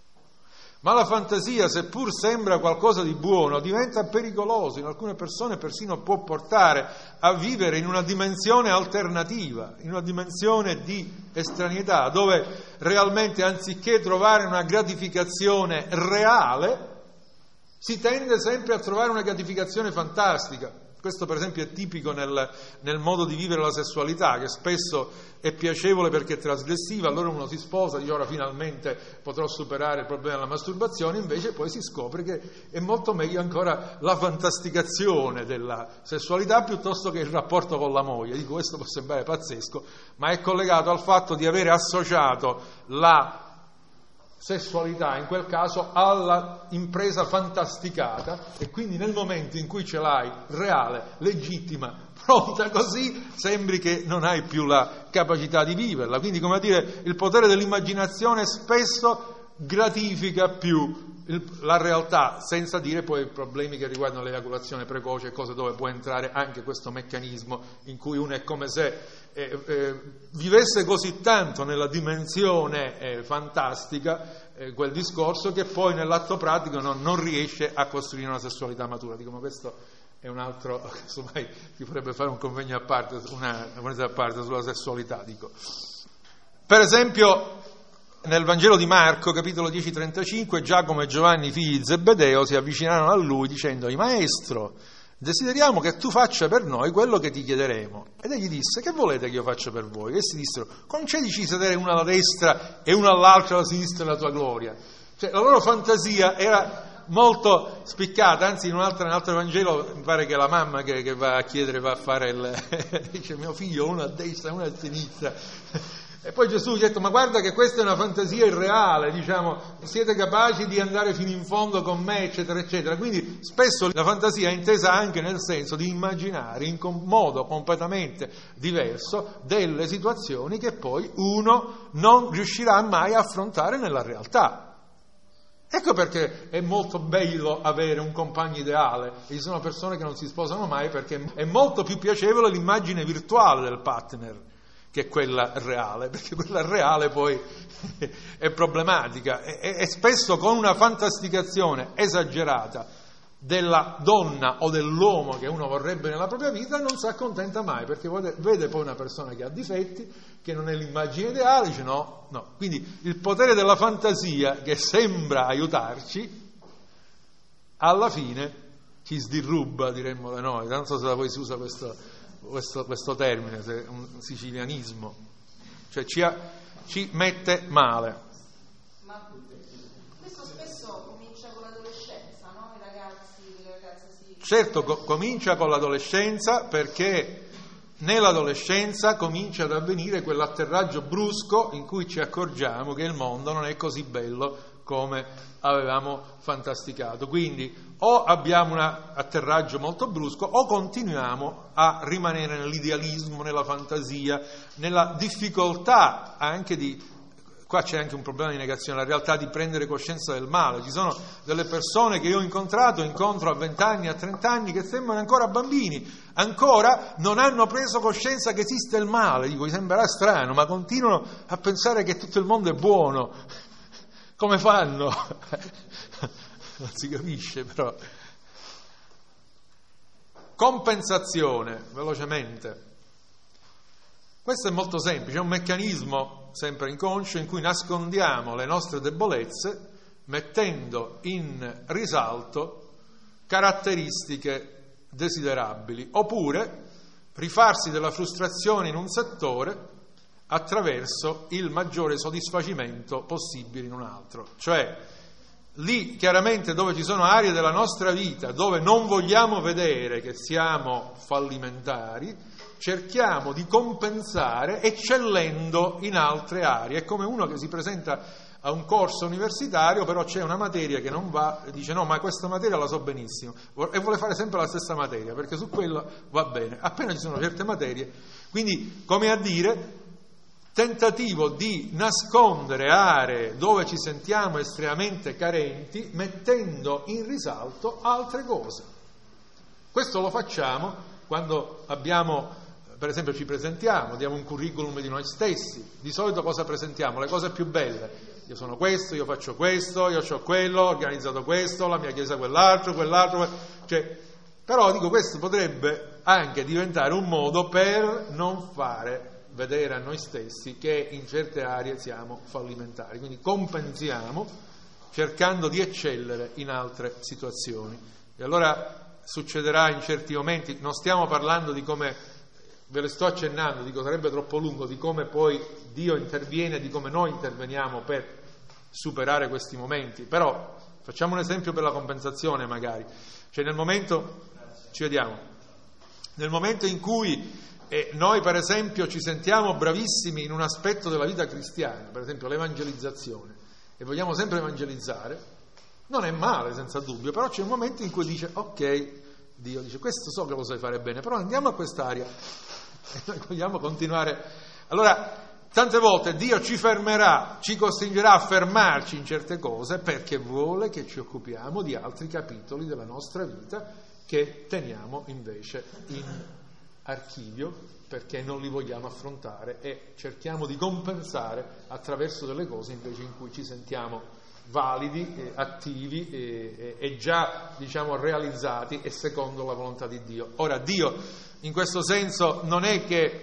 [SPEAKER 1] Ma la fantasia, seppur sembra qualcosa di buono, diventa pericoloso. In alcune persone persino può portare a vivere in una dimensione alternativa, in una dimensione di estraneità, dove realmente anziché trovare una gratificazione reale, si tende sempre a trovare una gratificazione fantastica. Questo per esempio è tipico nel, nel modo di vivere la sessualità, che spesso è piacevole perché è trasgressiva, allora uno si sposa, dice ora finalmente potrò superare il problema della masturbazione, invece poi si scopre che è molto meglio ancora la fantasticazione della sessualità piuttosto che il rapporto con la moglie. Dico, questo può sembrare pazzesco, ma è collegato al fatto di avere associato la sessualità in quel caso alla impresa fantasticata, e quindi nel momento in cui ce l'hai reale, legittima, pronta così, sembri che non hai più la capacità di viverla. Quindi, come a dire, il potere dell'immaginazione spesso gratifica più il, la realtà, senza dire poi i problemi che riguardano l'eiaculazione precoce e cose dove può entrare anche questo meccanismo in cui uno è come se eh, eh, vivesse così tanto nella dimensione eh, fantastica eh, quel discorso, che poi nell'atto pratico non, non riesce a costruire una sessualità matura. Dico, ma questo è un altro, insomma, ti potrebbe fare un convegno a parte, una, una a parte sulla sessualità, dico. Per esempio, nel Vangelo di Marco, capitolo dieci, trentacinque, Giacomo e Giovanni, figli di Zebedeo, si avvicinarono a lui dicendogli: Maestro, desideriamo che tu faccia per noi quello che ti chiederemo. Ed egli disse: che volete che io faccia per voi? Essi dissero: concedici sedere una alla destra e una all'altra alla sinistra della tua gloria. Cioè, la loro fantasia era molto spiccata, anzi in un altro, in un altro Vangelo mi pare che la mamma che, che va a chiedere, va a fare il dice: mio figlio, uno a destra e uno a sinistra. E poi Gesù gli ha detto: ma guarda che questa è una fantasia irreale, diciamo, siete capaci di andare fino in fondo con me, eccetera, eccetera. Quindi spesso la fantasia è intesa anche nel senso di immaginare in com- modo completamente diverso delle situazioni che poi uno non riuscirà mai a affrontare nella realtà. Ecco perché è molto bello avere un compagno ideale. E ci sono persone che non si sposano mai perché è molto più piacevole l'immagine virtuale del partner che quella reale, perché quella reale poi è problematica e, e spesso con una fantasticazione esagerata della donna o dell'uomo che uno vorrebbe nella propria vita non si accontenta mai, perché vede poi una persona che ha difetti, che non è l'immagine ideale, dice no, no. Quindi il potere della fantasia, che sembra aiutarci, alla fine ci sdirruba, diremmo da noi. Non so se da voi si usa questo Questo, questo termine, un sicilianismo, cioè ci, ha, ci mette male.
[SPEAKER 2] Ma questo spesso comincia con l'adolescenza, no? I ragazzi, le ragazze si...
[SPEAKER 1] Certo, co- comincia con l'adolescenza, perché nell'adolescenza comincia ad avvenire quell'atterraggio brusco in cui ci accorgiamo che il mondo non è così bello come avevamo fantasticato. Quindi o abbiamo un atterraggio molto brusco o continuiamo a rimanere nell'idealismo, nella fantasia, nella difficoltà anche di... Qua c'è anche un problema di negazione, la realtà di prendere coscienza del male. Ci sono delle persone che io ho incontrato, incontro a vent'anni, a trent'anni, che sembrano ancora bambini, ancora non hanno preso coscienza che esiste il male. Dico, vi sembrerà strano, ma continuano a pensare che tutto il mondo è buono. Come fanno? Non si capisce, però. Compensazione, velocemente. Questo è molto semplice, è un meccanismo sempre inconscio in cui nascondiamo le nostre debolezze mettendo in risalto caratteristiche desiderabili, oppure rifarsi della frustrazione in un settore attraverso il maggiore soddisfacimento possibile in un altro. Cioè, lì chiaramente dove ci sono aree della nostra vita dove non vogliamo vedere che siamo fallimentari, cerchiamo di compensare eccellendo in altre aree. È come uno che si presenta a un corso universitario, però c'è una materia che non va, e dice no, ma questa materia la so benissimo, e vuole fare sempre la stessa materia, perché su quella va bene. Appena ci sono certe materie, quindi, come a dire, tentativo di nascondere aree dove ci sentiamo estremamente carenti, mettendo in risalto altre cose. Questo lo facciamo quando abbiamo, per esempio, ci presentiamo, diamo un curriculum di noi stessi. Di solito cosa presentiamo? Le cose più belle. Io sono questo, io faccio questo, io ho quello, ho organizzato questo, la mia chiesa quell'altro, quell'altro. Cioè, però dico, questo potrebbe anche diventare un modo per non fare vedere a noi stessi che in certe aree siamo fallimentari. Quindi compensiamo cercando di eccellere in altre situazioni. E allora succederà in certi momenti, non stiamo parlando di come, ve le sto accennando, dico sarebbe troppo lungo, di come poi Dio interviene, di come noi interveniamo per superare questi momenti, però facciamo un esempio per la compensazione magari. Cioè nel momento, ci vediamo, nel momento in cui E noi per esempio ci sentiamo bravissimi in un aspetto della vita cristiana, per esempio l'evangelizzazione, e vogliamo sempre evangelizzare, non è male senza dubbio, però c'è un momento in cui dice ok, Dio dice questo so che lo sai fare bene, però andiamo a quest'area e noi vogliamo continuare. Allora tante volte Dio ci fermerà, ci costringerà a fermarci in certe cose perché vuole che ci occupiamo di altri capitoli della nostra vita che teniamo invece in archivio, perché non li vogliamo affrontare e cerchiamo di compensare attraverso delle cose invece in cui ci sentiamo validi, eh, attivi e, e, e già diciamo realizzati e secondo la volontà di Dio. Ora Dio in questo senso non è che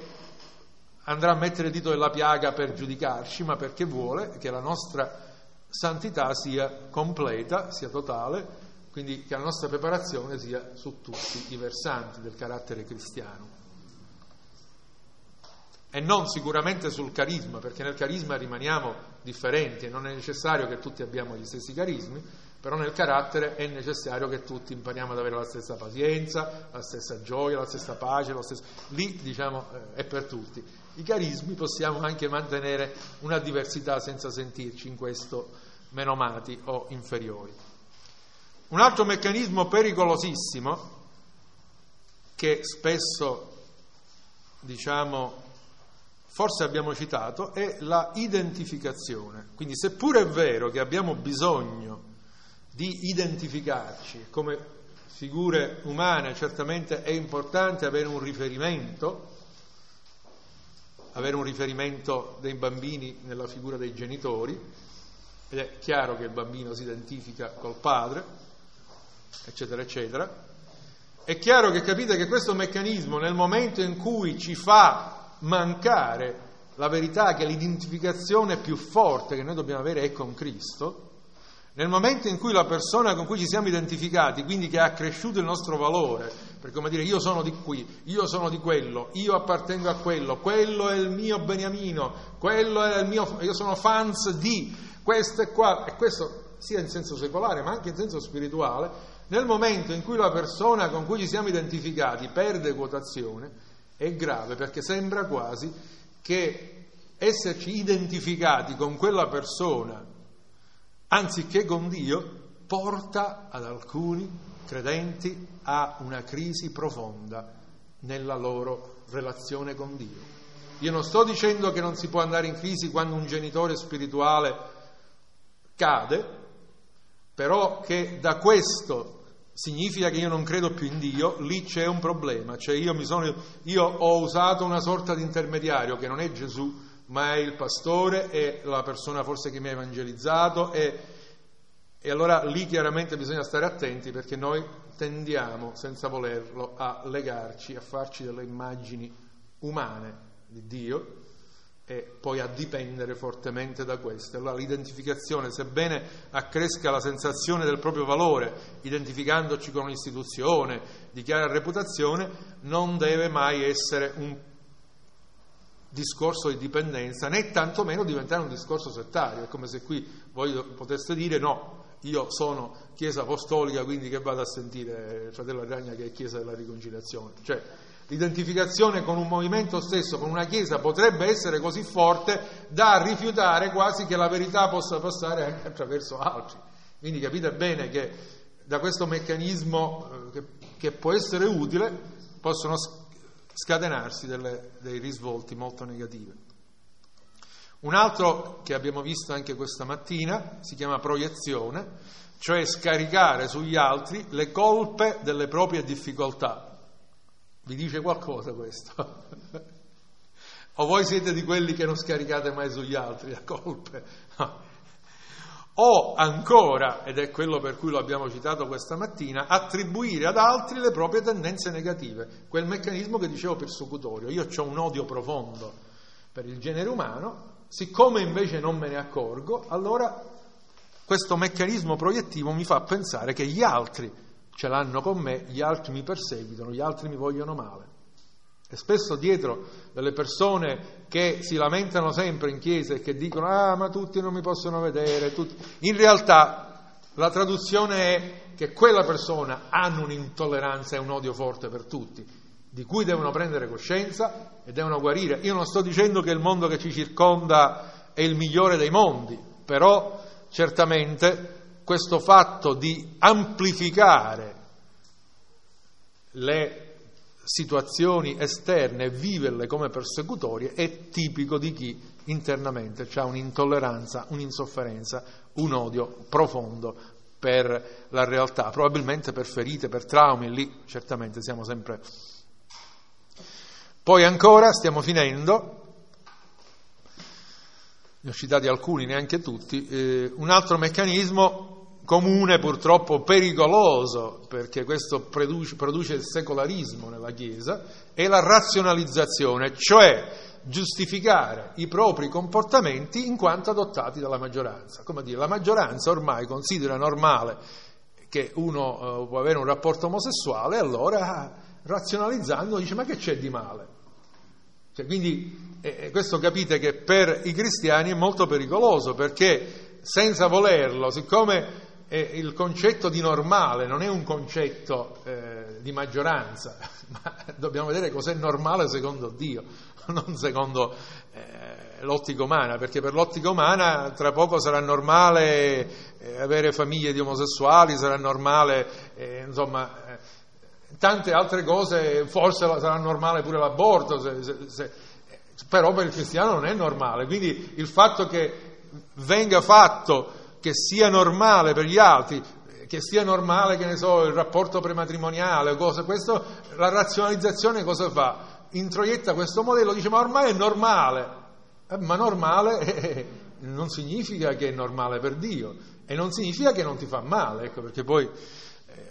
[SPEAKER 1] andrà a mettere il dito nella piaga per giudicarci, ma perché vuole che la nostra santità sia completa, sia totale, quindi che la nostra preparazione sia su tutti i versanti del carattere cristiano. E non sicuramente sul carisma, perché nel carisma rimaniamo differenti e non è necessario che tutti abbiamo gli stessi carismi, però nel carattere è necessario che tutti impariamo ad avere la stessa pazienza, la stessa gioia, la stessa pace, lo stesso... lì diciamo è per tutti. I carismi possiamo anche mantenere una diversità senza sentirci in questo menomati o inferiori. Un altro meccanismo pericolosissimo che spesso diciamo forse abbiamo citato è la identificazione. Quindi seppure è vero che abbiamo bisogno di identificarci come figure umane, certamente è importante avere un riferimento, avere un riferimento dei bambini nella figura dei genitori, ed è chiaro che il bambino si identifica col padre, eccetera eccetera. È chiaro che capite che questo meccanismo nel momento in cui ci fa mancare la verità che l'identificazione più forte che noi dobbiamo avere è con Cristo, nel momento in cui la persona con cui ci siamo identificati, quindi che ha cresciuto il nostro valore, per come dire io sono di qui, io sono di quello, io appartengo a quello, quello è il mio beniamino, quello è il mio, io sono fans di questo e qua, e questo sia in senso secolare ma anche in senso spirituale, nel momento in cui la persona con cui ci siamo identificati perde quotazione, è grave, perché sembra quasi che esserci identificati con quella persona anziché con Dio porta ad alcuni credenti a una crisi profonda nella loro relazione con Dio. Io non sto dicendo che non si può andare in crisi quando un genitore spirituale cade, però che da questo significa che io non credo più in Dio, lì c'è un problema, cioè io, mi sono, io ho usato una sorta di intermediario che non è Gesù, ma è il pastore, è la persona forse che mi ha evangelizzato, è, E allora lì chiaramente bisogna stare attenti, perché noi tendiamo, senza volerlo, a legarci, a farci delle immagini umane di Dio e poi a dipendere fortemente da queste. Allora l'identificazione, sebbene accresca la sensazione del proprio valore, identificandoci con un'istituzione di chiara reputazione, non deve mai essere un discorso di dipendenza, né tantomeno diventare un discorso settario. È come se qui voi poteste dire: no, io sono Chiesa Apostolica, quindi che vado a sentire Fratello Aragna che è Chiesa della Riconciliazione. Cioè, l'identificazione con un movimento stesso, con una Chiesa, potrebbe essere così forte da rifiutare quasi che la verità possa passare anche attraverso altri. Quindi capite bene che da questo meccanismo che, che può essere utile possono scatenarsi delle, dei risvolti molto negativi. Un altro che abbiamo visto anche questa mattina si chiama proiezione, cioè scaricare sugli altri le colpe delle proprie difficoltà. Vi dice qualcosa questo? O voi siete di quelli che non scaricate mai sugli altri le colpe? No. O ancora, ed è quello per cui lo abbiamo citato questa mattina, attribuire ad altri le proprie tendenze negative, quel meccanismo che dicevo persecutorio. Io ho un odio profondo per il genere umano, siccome invece non me ne accorgo, allora questo meccanismo proiettivo mi fa pensare che gli altri ce l'hanno con me, gli altri mi perseguitano, gli altri mi vogliono male. E spesso dietro delle persone che si lamentano sempre in chiesa e che dicono: ah, ma tutti non mi possono vedere, tutti. In realtà la traduzione è che quella persona hanno un'intolleranza e un odio forte per tutti, di cui devono prendere coscienza e devono guarire. Io non sto dicendo che il mondo che ci circonda è il migliore dei mondi, però certamente questo fatto di amplificare le situazioni esterne e viverle come persecutorie è tipico di chi internamente ha un'intolleranza, un'insofferenza, un odio profondo per la realtà, probabilmente per ferite, per traumi. Lì certamente siamo sempre. Poi ancora, stiamo finendo, ne ho citati alcuni, neanche tutti, eh, un altro meccanismo comune, purtroppo pericoloso, perché questo produce, produce il secolarismo nella Chiesa, è la razionalizzazione, cioè giustificare i propri comportamenti in quanto adottati dalla maggioranza. Come dire, la maggioranza ormai considera normale che uno uh, può avere un rapporto omosessuale, allora razionalizzando dice: ma che c'è di male? Cioè, quindi eh, questo capite che per i cristiani è molto pericoloso, perché senza volerlo, siccome eh, il concetto di normale non è un concetto eh, di maggioranza, ma dobbiamo vedere cos'è normale secondo Dio, non secondo eh, l'ottica umana, perché per l'ottica umana tra poco sarà normale eh, avere famiglie di omosessuali, sarà normale eh, insomma eh, tante altre cose, forse sarà normale pure l'aborto, se, se, se, però per il cristiano non è normale. Quindi il fatto che venga fatto che sia normale per gli altri, che sia normale, che ne so, il rapporto prematrimoniale, cosa, questo, la razionalizzazione cosa fa? Introietta questo modello, dice: ma ormai è normale, eh, ma normale eh, non significa che è normale per Dio, e non significa che non ti fa male, ecco perché poi eh,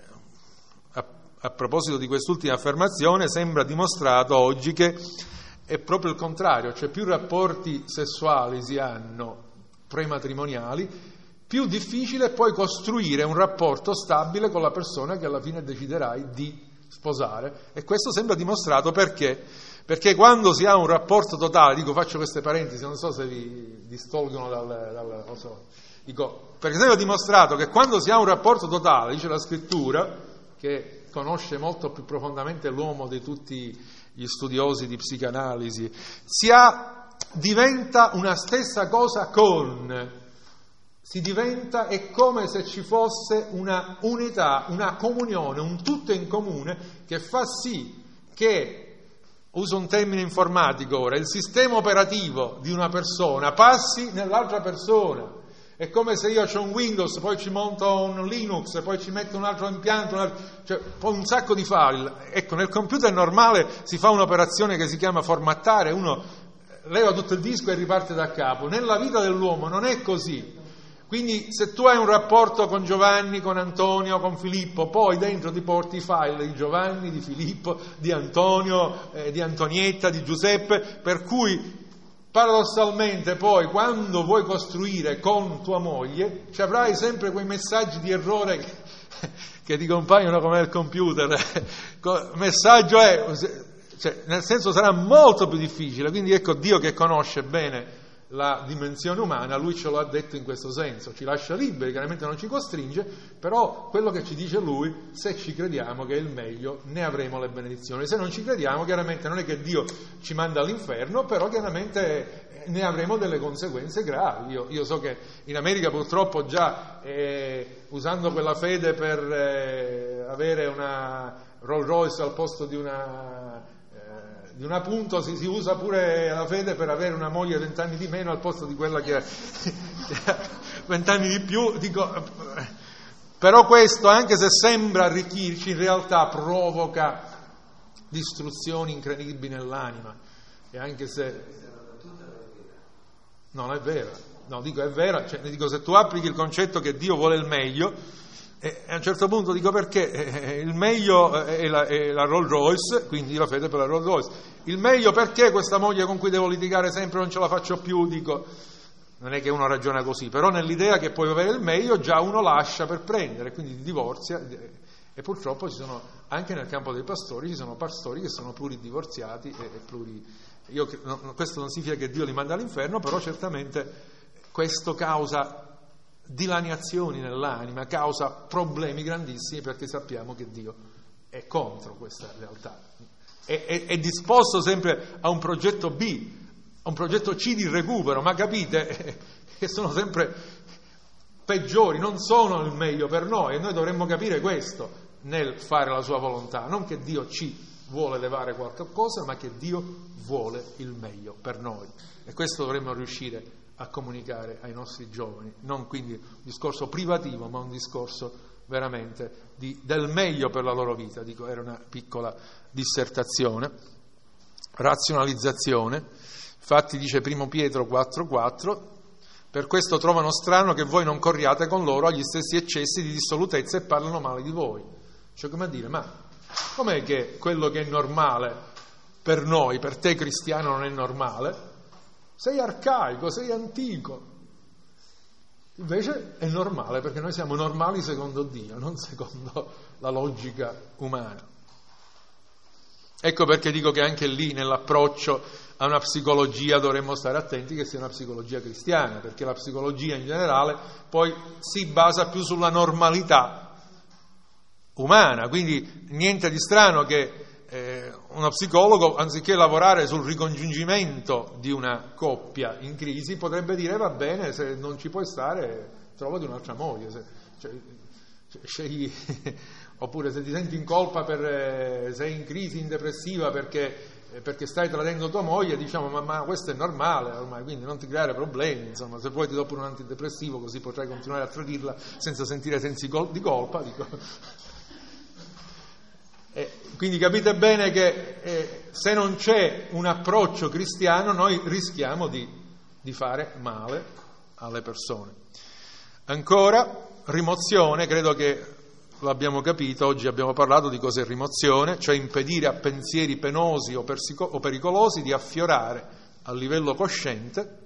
[SPEAKER 1] a, a proposito di quest'ultima affermazione sembra dimostrato oggi che è proprio il contrario, cioè più rapporti sessuali si hanno prematrimoniali, più difficile è poi costruire un rapporto stabile con la persona che alla fine deciderai di sposare. E questo sembra dimostrato perché? Perché quando si ha un rapporto totale, dico, faccio queste parentesi, non so se vi distolgono dal, dal non so, dico, perché sembra dimostrato che quando si ha un rapporto totale, dice la scrittura, che conosce molto più profondamente l'uomo di tutti gli studiosi di psicanalisi, si ha, diventa una stessa cosa con... Si diventa, è come se ci fosse una unità, una comunione, un tutto in comune che fa sì che, uso un termine informatico ora, il sistema operativo di una persona passi nell'altra persona. È come se io ho un Windows, poi ci monto un Linux, poi ci metto un altro impianto, un altro, cioè poi un sacco di file. Ecco, nel computer normale si fa un'operazione che si chiama formattare, uno leva tutto il disco e riparte da capo. Nella vita dell'uomo non è così. Quindi se tu hai un rapporto con Giovanni, con Antonio, con Filippo, poi dentro ti porti i file di Giovanni, di Filippo, di Antonio, eh, di Antonietta, di Giuseppe, per cui paradossalmente poi quando vuoi costruire con tua moglie ci avrai sempre quei messaggi di errore che, che ti compaiono come nel computer. Il messaggio è, cioè, nel senso sarà molto più difficile, quindi ecco Dio che conosce bene la dimensione umana, lui ce lo ha detto in questo senso, ci lascia liberi, chiaramente non ci costringe, però quello che ci dice lui, se ci crediamo che è il meglio, ne avremo le benedizioni, se non ci crediamo, chiaramente non è che Dio ci manda all'inferno, però chiaramente ne avremo delle conseguenze gravi. Io, io so che in America purtroppo già eh, usando quella fede per eh, avere una Rolls Royce al posto di una di una punto si, si usa pure la fede per avere una moglie vent'anni di meno al posto di quella che ha vent'anni di più. Dico, però questo, anche se sembra arricchirci, in realtà provoca distruzioni incredibili nell'anima. E anche se non è vera, no, dico è vera, cioè, dico se tu applichi il concetto che Dio vuole il meglio, e a un certo punto dico perché eh, il meglio è la, è la Rolls Royce, quindi la fede per la Rolls Royce, il meglio perché questa moglie con cui devo litigare sempre non ce la faccio più, dico, non è che uno ragiona così, però nell'idea che puoi avere il meglio già uno lascia per prendere, quindi divorzia, e purtroppo ci sono, anche nel campo dei pastori, ci sono pastori che sono pluridivorziati e, e pluri... Io, no, questo non significa che Dio li manda all'inferno, però certamente questo causa dilaniazioni nell'anima, causa problemi grandissimi, perché sappiamo che Dio è contro questa realtà, è, è, è disposto sempre a un progetto B, a un progetto C di recupero, ma capite che sono sempre peggiori, non sono il meglio per noi, e noi dovremmo capire questo nel fare la sua volontà, non che Dio ci vuole levare qualche cosa, ma che Dio vuole il meglio per noi, e questo dovremmo riuscire a comunicare ai nostri giovani, non quindi un discorso privativo, ma un discorso veramente di, del meglio per la loro vita. Dico, era una piccola dissertazione. Razionalizzazione, infatti dice primo Pietro quattro quattro, per questo trovano strano che voi non corriate con loro agli stessi eccessi di dissolutezza e parlano male di voi. Cioè, come a dire, ma com'è che quello che è normale per noi, per te cristiano, non è normale? Sei arcaico, sei antico. Invece è normale, perché noi siamo normali secondo Dio, non secondo la logica umana. Ecco perché dico che anche lì nell'approccio a una psicologia dovremmo stare attenti che sia una psicologia cristiana, perché la psicologia in generale poi si basa più sulla normalità umana, quindi niente di strano che Eh, uno psicologo, anziché lavorare sul ricongiungimento di una coppia in crisi, potrebbe dire va bene, se non ci puoi stare trovati un'altra moglie, se, cioè, cioè, scegli, oppure se ti senti in colpa per eh, sei in crisi, in depressiva perché, eh, perché stai tradendo tua moglie, diciamo ma, ma questo è normale ormai, quindi non ti creare problemi, insomma, se vuoi ti do pure un antidepressivo così potrai continuare a tradirla senza sentire sensi col- di colpa, dico. Eh, quindi capite bene che eh, se non c'è un approccio cristiano noi rischiamo di, di fare male alle persone. Ancora, rimozione, credo che l'abbiamo capito, oggi abbiamo parlato di cos'è rimozione, cioè impedire a pensieri penosi o, persico- o pericolosi di affiorare a livello cosciente,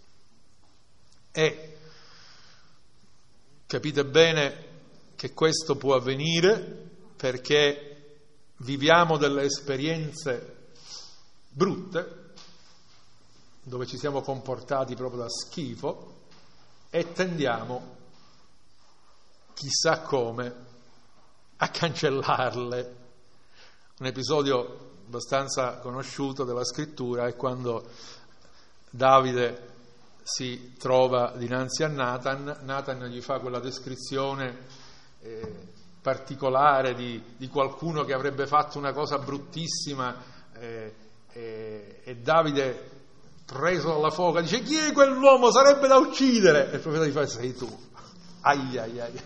[SPEAKER 1] e capite bene che questo può avvenire perché viviamo delle esperienze brutte, dove ci siamo comportati proprio da schifo, e tendiamo, chissà come, a cancellarle. Un episodio abbastanza conosciuto della scrittura è quando Davide si trova dinanzi a Nathan, Nathan gli fa quella descrizione eh, particolare di, di qualcuno che avrebbe fatto una cosa bruttissima, eh, eh, e Davide, preso dalla foga, dice chi è quell'uomo, sarebbe da uccidere, e il profeta gli fa sei tu. Ai ai ai.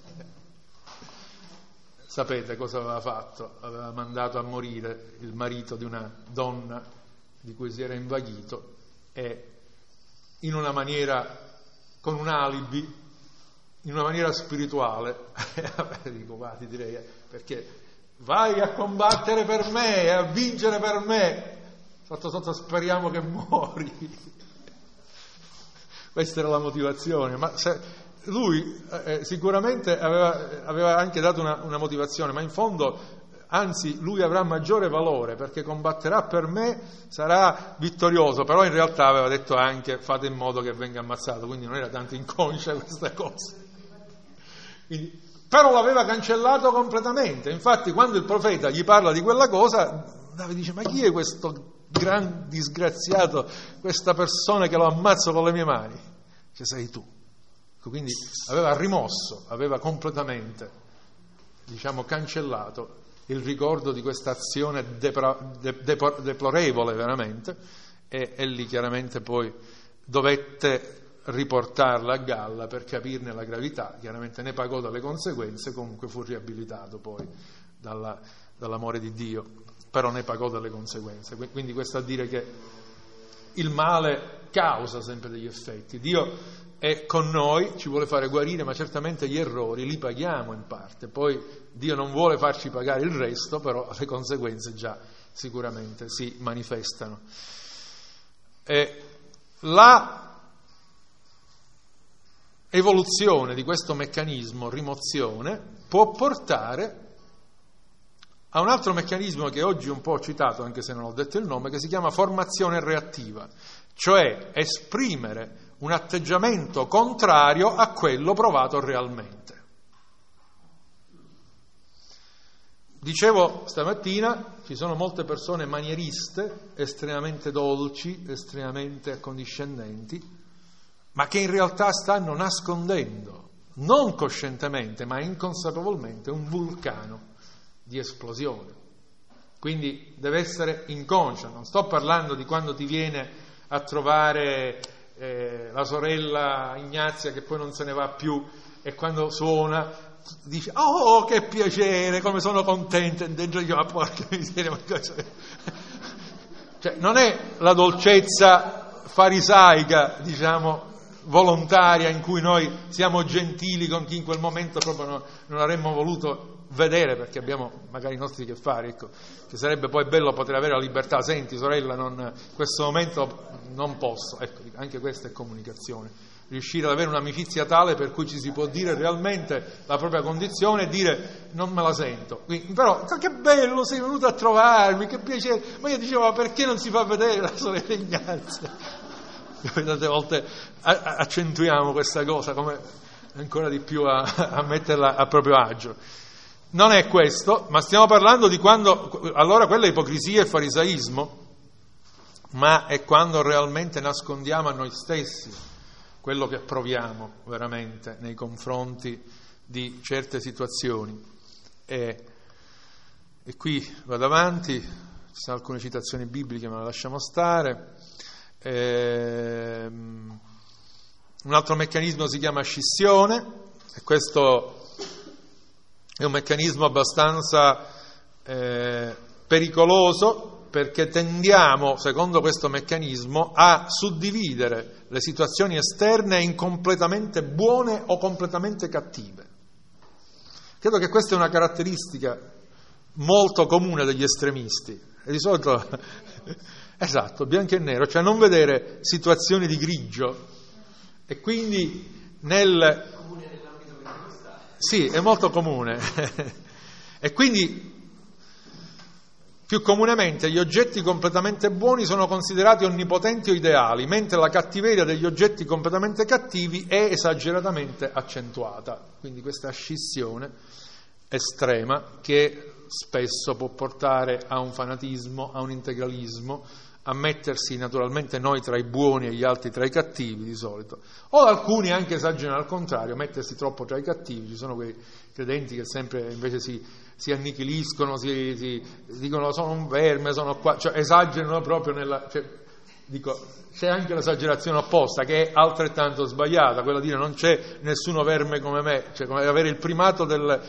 [SPEAKER 1] Sapete cosa aveva fatto? Aveva mandato a morire il marito di una donna di cui si era invaghito, e in una maniera, con un alibi, in una maniera spirituale. Dico, va, ti direi, perché vai a combattere per me, a vincere per me, sotto sotto speriamo che muori. Questa era la motivazione, ma se, lui eh, sicuramente aveva, aveva anche dato una, una motivazione, ma in fondo, anzi, lui avrà maggiore valore perché combatterà per me, sarà vittorioso, però in realtà aveva detto anche fate in modo che venga ammazzato, quindi non era tanto inconscia questa cosa. Quindi, però l'aveva cancellato completamente. Infatti quando il profeta gli parla di quella cosa, Davide dice, ma chi è questo gran disgraziato, questa persona che lo ammazzo con le mie mani? Dice, sei tu. Quindi aveva rimosso, aveva completamente, diciamo, cancellato il ricordo di questa azione depra- de- de- deplorevole veramente, e, e lì chiaramente poi dovette riportarla a galla per capirne la gravità. Chiaramente ne pagò dalle conseguenze, comunque fu riabilitato poi dalla, dall'amore di Dio, però ne pagò dalle conseguenze. Quindi questo a dire che il male causa sempre degli effetti. Dio è con noi, ci vuole fare guarire, ma certamente gli errori li paghiamo in parte, poi Dio non vuole farci pagare il resto, però le conseguenze già sicuramente si manifestano. E la evoluzione di questo meccanismo rimozione può portare a un altro meccanismo che oggi un po' ho citato, anche se non ho detto il nome, che si chiama formazione reattiva, cioè esprimere un atteggiamento contrario a quello provato realmente. Dicevo stamattina, ci sono molte persone manieriste, estremamente dolci, estremamente accondiscendenti, ma che in realtà stanno nascondendo, non coscientemente, ma inconsapevolmente, un vulcano di esplosione. Quindi deve essere inconscia. Non sto parlando di quando ti viene a trovare eh, la sorella Ignazia che poi non se ne va più, e quando suona dice oh che piacere, come sono contenta, dentro io, ma porca miseria, ma cosa è? Cioè, non è la dolcezza farisaica, diciamo, volontaria, in cui noi siamo gentili con chi in quel momento proprio non, non avremmo voluto vedere, perché abbiamo magari i nostri che fare, ecco, che sarebbe poi bello poter avere la libertà. Senti sorella, non, in questo momento non posso, ecco, anche questa è comunicazione, riuscire ad avere un'amicizia tale per cui ci si può dire realmente la propria condizione e dire non me la sento. Quindi, però che bello, sei venuto a trovarmi, che piacere. Ma io dicevo, ma perché non si fa vedere la sorella Ignazia? Tante volte accentuiamo questa cosa come ancora di più a, a metterla a proprio agio. Non è questo, ma stiamo parlando di quando, allora quella è ipocrisia e farisaismo, ma è quando realmente nascondiamo a noi stessi quello che proviamo veramente nei confronti di certe situazioni. E, e qui vado avanti, ci sono alcune citazioni bibliche, ma le lasciamo stare. E, un altro meccanismo si chiama scissione, e questo è un meccanismo abbastanza eh, pericoloso, perché tendiamo, secondo questo meccanismo, a suddividere le situazioni esterne in completamente buone o completamente cattive. Credo che questa è una caratteristica molto comune degli estremisti, e di solito esatto, bianco e nero, cioè non vedere situazioni di grigio, e quindi nel sì, è molto comune. E quindi più comunemente gli oggetti completamente buoni sono considerati onnipotenti o ideali, mentre la cattiveria degli oggetti completamente cattivi è esageratamente accentuata. Quindi questa scissione estrema che spesso può portare a un fanatismo, a un integralismo, a mettersi naturalmente noi tra i buoni e gli altri tra i cattivi di solito, o alcuni anche esagerano al contrario, mettersi troppo tra i cattivi. Ci sono quei credenti che sempre invece si, si annichiliscono, si, si dicono sono un verme, sono qua, cioè esagerano proprio nella, cioè, dico, c'è anche l'esagerazione opposta che è altrettanto sbagliata, quella di dire non c'è nessuno verme come me, cioè come avere il primato del,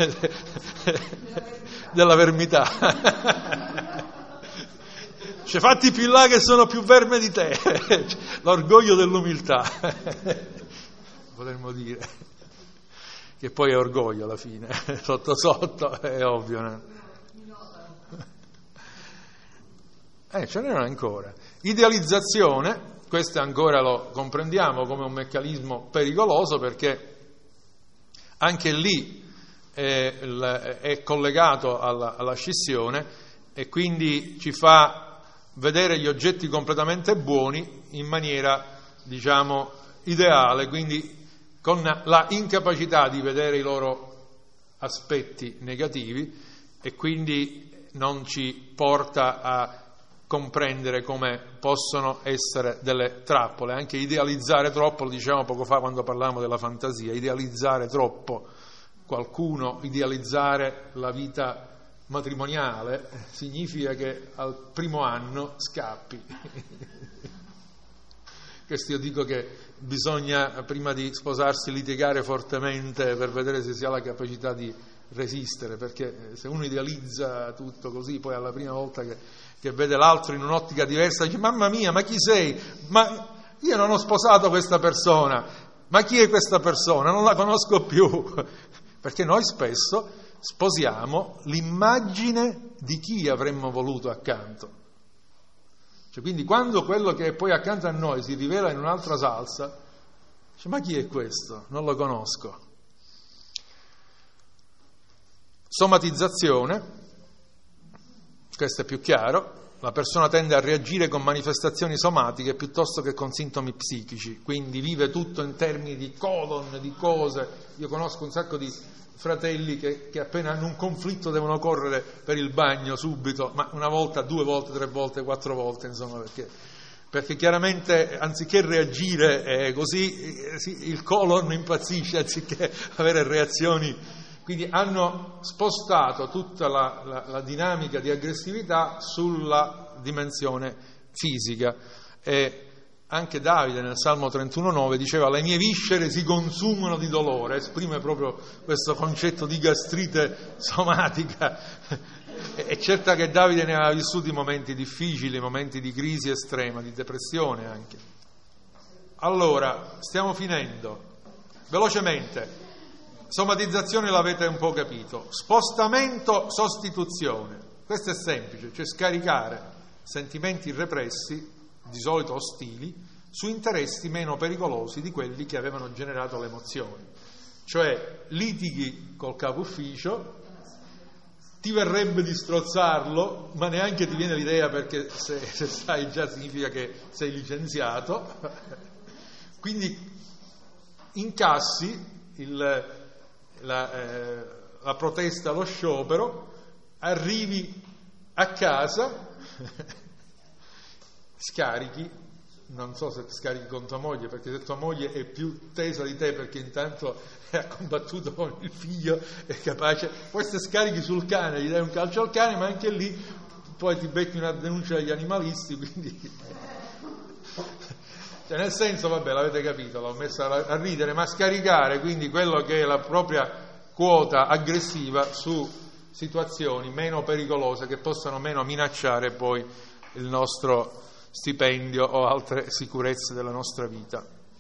[SPEAKER 1] della vermità. Cioè, fatti più là che sono più verme di te, l'orgoglio dell'umiltà, potremmo dire. che poi è orgoglio alla fine, sotto sotto, è ovvio, no? Eh, ce n'erano ancora. Idealizzazione, questo ancora lo comprendiamo come un meccanismo pericoloso, perché anche lì è, è collegato alla, alla scissione e quindi ci fa vedere gli oggetti completamente buoni in maniera, diciamo, ideale, quindi con la incapacità di vedere i loro aspetti negativi, e quindi non ci porta a comprendere come possono essere delle trappole. Anche idealizzare troppo, lo dicevamo poco fa quando parlavamo della fantasia, idealizzare troppo qualcuno, idealizzare la vita matrimoniale, significa che al primo anno scappi. Questo io dico che bisogna, prima di sposarsi, litigare fortemente per vedere se si ha la capacità di resistere, perché se uno idealizza tutto così, poi alla prima volta che, che vede l'altro in un'ottica diversa dice: mamma mia, ma chi sei? Ma io non ho sposato questa persona, ma chi è questa persona? Non la conosco più. Perché noi spesso sposiamo l'immagine di chi avremmo voluto accanto. Cioè, quindi quando quello che è poi accanto a noi si rivela in un'altra salsa, dice: ma chi è questo? Non lo conosco. Somatizzazione, questo è più chiaro, la persona tende a reagire con manifestazioni somatiche piuttosto che con sintomi psichici, quindi vive tutto in termini di colon, di cose. Io conosco un sacco di fratelli che, che appena hanno un conflitto devono correre per il bagno subito, ma una volta, due volte, tre volte, quattro volte, insomma, perché, perché chiaramente anziché reagire eh, così, eh, sì, il colon impazzisce anziché avere reazioni. Quindi hanno spostato tutta la, la, la dinamica di aggressività sulla dimensione fisica. E anche Davide nel Salmo trentuno nove diceva: le mie viscere si consumano di dolore, esprime proprio questo concetto di gastrite somatica. È certo che Davide ne aveva vissuti momenti difficili, momenti di crisi estrema, di depressione anche. Allora, stiamo finendo. Velocemente. Somatizzazione l'avete un po' capito. Spostamento, sostituzione. Questo è semplice, cioè scaricare sentimenti repressi, di solito ostili, su interessi meno pericolosi di quelli che avevano generato le emozioni. Cioè litighi col capo ufficio, ti verrebbe di strozzarlo, ma neanche ti viene l'idea, perché se, se sai già significa che sei licenziato. Quindi incassi il... La, eh, la protesta, lo sciopero, arrivi a casa, scarichi, non so se scarichi con tua moglie, perché se tua moglie è più tesa di te perché intanto ha combattuto con il figlio, è capace, poi se scarichi sul cane, gli dai un calcio al cane, ma anche lì poi ti becchi una denuncia dagli animalisti, quindi... Cioè, nel senso, vabbè, l'avete capito, l'ho messa a ridere, ma scaricare quindi quello che è la propria quota aggressiva su situazioni meno pericolose che possano meno minacciare poi il nostro stipendio o altre sicurezze della nostra vita.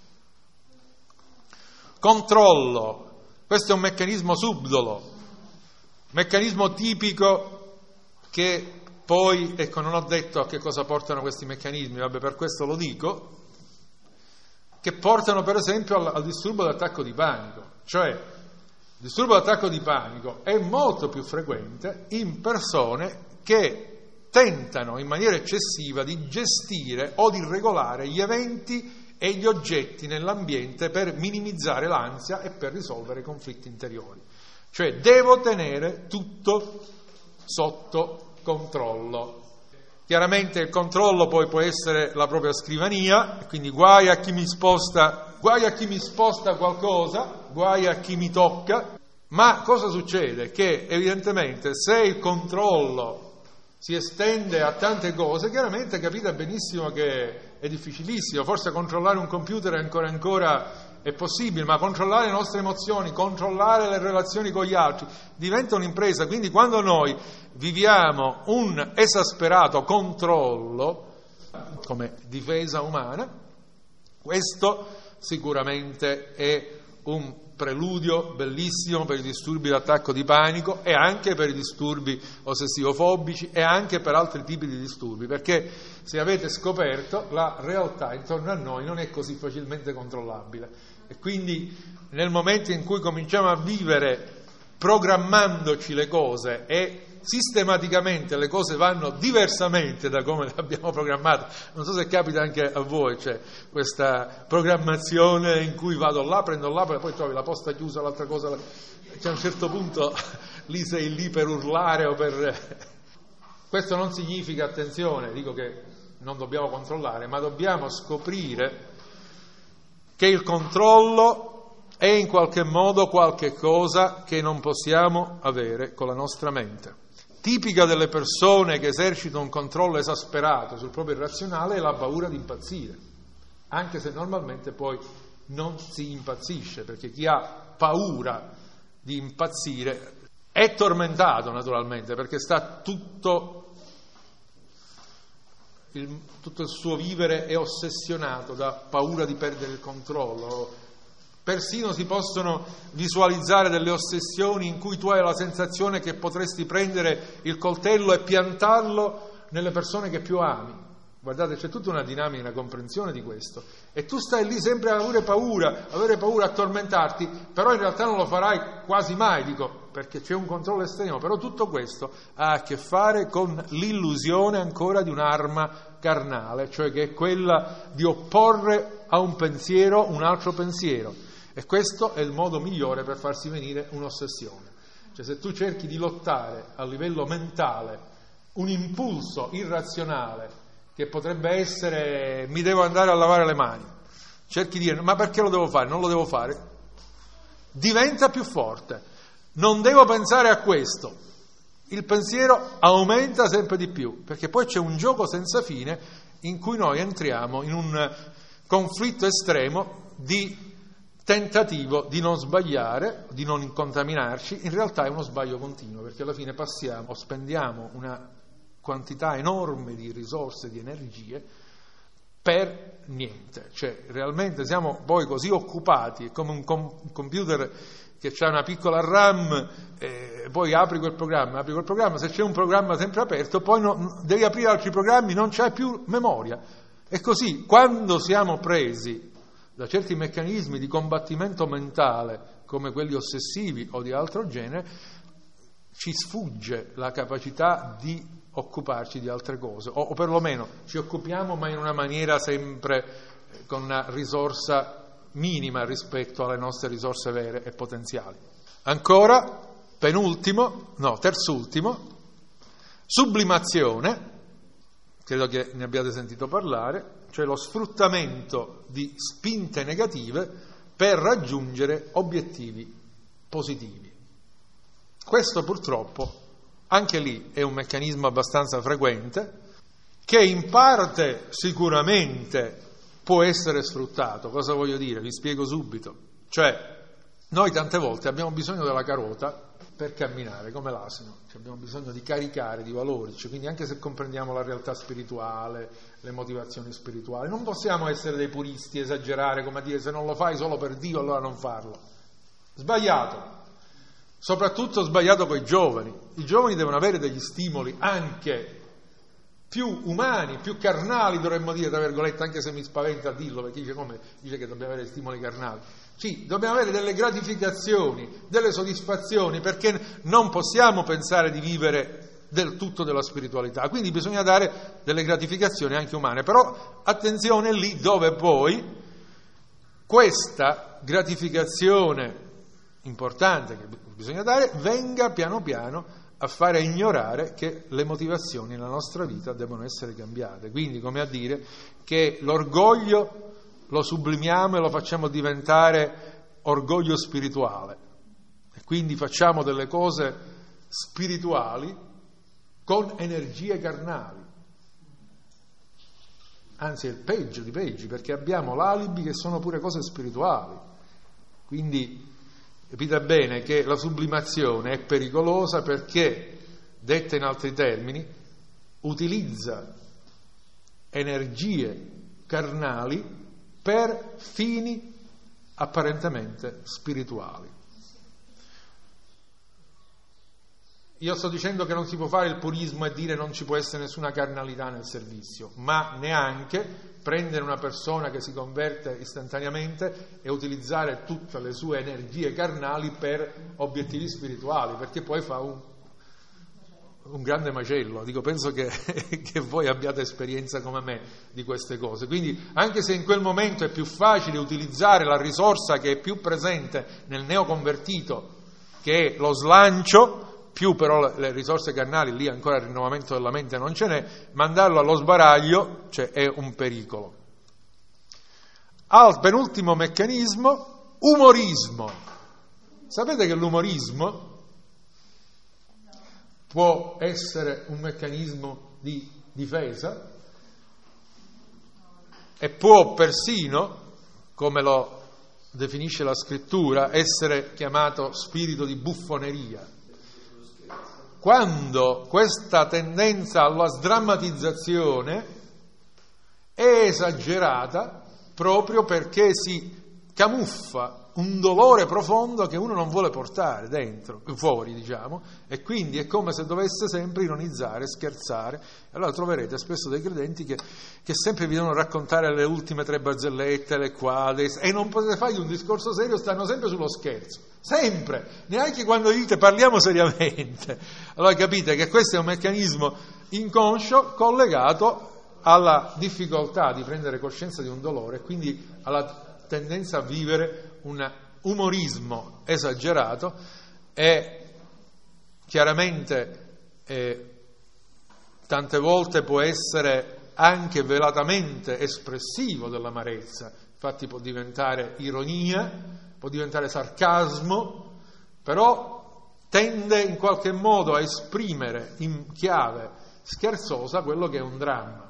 [SPEAKER 1] Controllo, questo è un meccanismo subdolo, meccanismo tipico che poi, ecco, non ho detto a che cosa portano questi meccanismi, vabbè, per questo lo dico, che portano per esempio al, al disturbo d'attacco di panico. Cioè, il disturbo d'attacco di panico è molto più frequente in persone che tentano in maniera eccessiva di gestire o di regolare gli eventi e gli oggetti nell'ambiente per minimizzare l'ansia e per risolvere i conflitti interiori. Cioè, devo tenere tutto sotto controllo. Chiaramente il controllo poi può essere la propria scrivania, quindi guai a chi mi sposta, guai a chi mi sposta qualcosa, guai a chi mi tocca, ma cosa succede? Che evidentemente se il controllo si estende a tante cose, chiaramente capite benissimo che è difficilissimo, forse controllare un computer è ancora ancora è possibile, ma controllare le nostre emozioni, controllare le relazioni con gli altri, diventa un'impresa. Quindi quando noi viviamo un esasperato controllo come difesa umana, questo sicuramente è un preludio bellissimo per i disturbi d'attacco di panico e anche per i disturbi ossessivo-fobici e anche per altri tipi di disturbi, perché se avete scoperto la realtà intorno a noi non è così facilmente controllabile e quindi nel momento in cui cominciamo a vivere programmandoci le cose e sistematicamente le cose vanno diversamente da come le abbiamo programmate, non so se capita anche a voi, cioè questa programmazione in cui vado là, prendo là, poi trovi la posta chiusa, l'altra cosa, cioè a un certo punto lì sei lì per urlare o per... Questo non significa, attenzione, dico che non dobbiamo controllare, ma dobbiamo scoprire che il controllo è in qualche modo qualche cosa che non possiamo avere con la nostra mente. Tipica delle persone che esercitano un controllo esasperato sul proprio irrazionale è la paura di impazzire, anche se normalmente poi non si impazzisce, perché chi ha paura di impazzire è tormentato naturalmente, perché sta tutto il, tutto il suo vivere è ossessionato da paura di perdere il controllo. Persino si possono visualizzare delle ossessioni in cui tu hai la sensazione che potresti prendere il coltello e piantarlo nelle persone che più ami. Guardate, c'è tutta una dinamica, una comprensione di questo. E tu stai lì sempre a avere paura, avere paura, a tormentarti, però in realtà non lo farai quasi mai, dico, perché c'è un controllo estremo. Però tutto questo ha a che fare con l'illusione ancora di un'arma carnale, cioè che è quella di opporre a un pensiero un altro pensiero. E questo è il modo migliore per farsi venire un'ossessione. Cioè se tu cerchi di lottare a livello mentale un impulso irrazionale che potrebbe essere mi devo andare a lavare le mani, cerchi di dire ma perché lo devo fare? Non lo devo fare. Diventa più forte. Non devo pensare a questo. Il pensiero aumenta sempre di più, perché poi c'è un gioco senza fine in cui noi entriamo in un conflitto estremo di tentativo di non sbagliare, di non contaminarci. In realtà è uno sbaglio continuo, perché alla fine passiamo o spendiamo una quantità enorme di risorse, di energie per niente. Cioè realmente siamo poi così occupati, è come un, com- un computer che ha una piccola RAM, eh, poi apri quel programma, apri quel programma, se c'è un programma sempre aperto, poi no, devi aprire altri programmi, non c'è più memoria. E così, quando siamo presi da certi meccanismi di combattimento mentale, come quelli ossessivi o di altro genere, ci sfugge la capacità di occuparci di altre cose, o, o perlomeno ci occupiamo ma in una maniera sempre con una risorsa minima rispetto alle nostre risorse vere e potenziali. Ancora, penultimo, no, terzultimo, sublimazione, credo che ne abbiate sentito parlare, cioè lo sfruttamento di spinte negative per raggiungere obiettivi positivi. Questo purtroppo, anche lì, è un meccanismo abbastanza frequente, che in parte sicuramente può essere sfruttato. Cosa voglio dire? Vi spiego subito. Cioè, noi tante volte abbiamo bisogno della carota per camminare, come l'asino, cioè abbiamo bisogno di caricare di valori, cioè, quindi anche se comprendiamo la realtà spirituale, le motivazioni spirituali, non possiamo essere dei puristi, esagerare, come a dire se non lo fai solo per Dio allora non farlo. Sbagliato, soprattutto sbagliato con i giovani. I giovani devono avere degli stimoli anche più umani, più carnali, dovremmo dire, tra virgolette, anche se mi spaventa a dirlo, perché dice come dice che dobbiamo avere stimoli carnali. Sì, dobbiamo avere delle gratificazioni, delle soddisfazioni, perché non possiamo pensare di vivere del tutto della spiritualità, quindi bisogna dare delle gratificazioni anche umane, però attenzione lì dove poi questa gratificazione importante che bisogna dare venga piano piano a fare ignorare che le motivazioni nella nostra vita devono essere cambiate. Quindi, come a dire che l'orgoglio lo sublimiamo e lo facciamo diventare orgoglio spirituale, e quindi facciamo delle cose spirituali con energie carnali. Anzi, è il peggio di peggi, perché abbiamo l'alibi che sono pure cose spirituali. Quindi capite bene che la sublimazione è pericolosa perché, detta in altri termini, utilizza energie carnali per fini apparentemente spirituali. Io sto dicendo che non si può fare il purismo e dire non ci può essere nessuna carnalità nel servizio, ma neanche prendere una persona che si converte istantaneamente e utilizzare tutte le sue energie carnali per obiettivi spirituali, perché poi fa un, un grande macello. Dico, penso che, che voi abbiate esperienza come me di queste cose. Quindi, anche se in quel momento è più facile utilizzare la risorsa che è più presente nel neoconvertito, che è lo slancio, più però le risorse carnali, lì ancora il rinnovamento della mente non ce n'è, mandarlo allo sbaraglio, cioè, è un pericolo. Al penultimo meccanismo, umorismo. Sapete che l'umorismo può essere un meccanismo di difesa e può persino, come lo definisce la scrittura, essere chiamato spirito di buffoneria. Quando questa tendenza alla sdrammatizzazione è esagerata proprio perché si camuffa un dolore profondo che uno non vuole portare dentro, fuori, diciamo, e quindi è come se dovesse sempre ironizzare, scherzare. Allora troverete spesso dei credenti che, che sempre vi devono raccontare le ultime tre barzellette, le quadre, e non potete fargli un discorso serio, stanno sempre sullo scherzo, sempre, neanche quando dite parliamo seriamente. Allora capite che questo è un meccanismo inconscio collegato alla difficoltà di prendere coscienza di un dolore, quindi alla tendenza a vivere un umorismo esagerato e chiaramente eh, tante volte può essere anche velatamente espressivo dell'amarezza, infatti può diventare ironia, può diventare sarcasmo, però tende in qualche modo a esprimere in chiave scherzosa quello che è un dramma.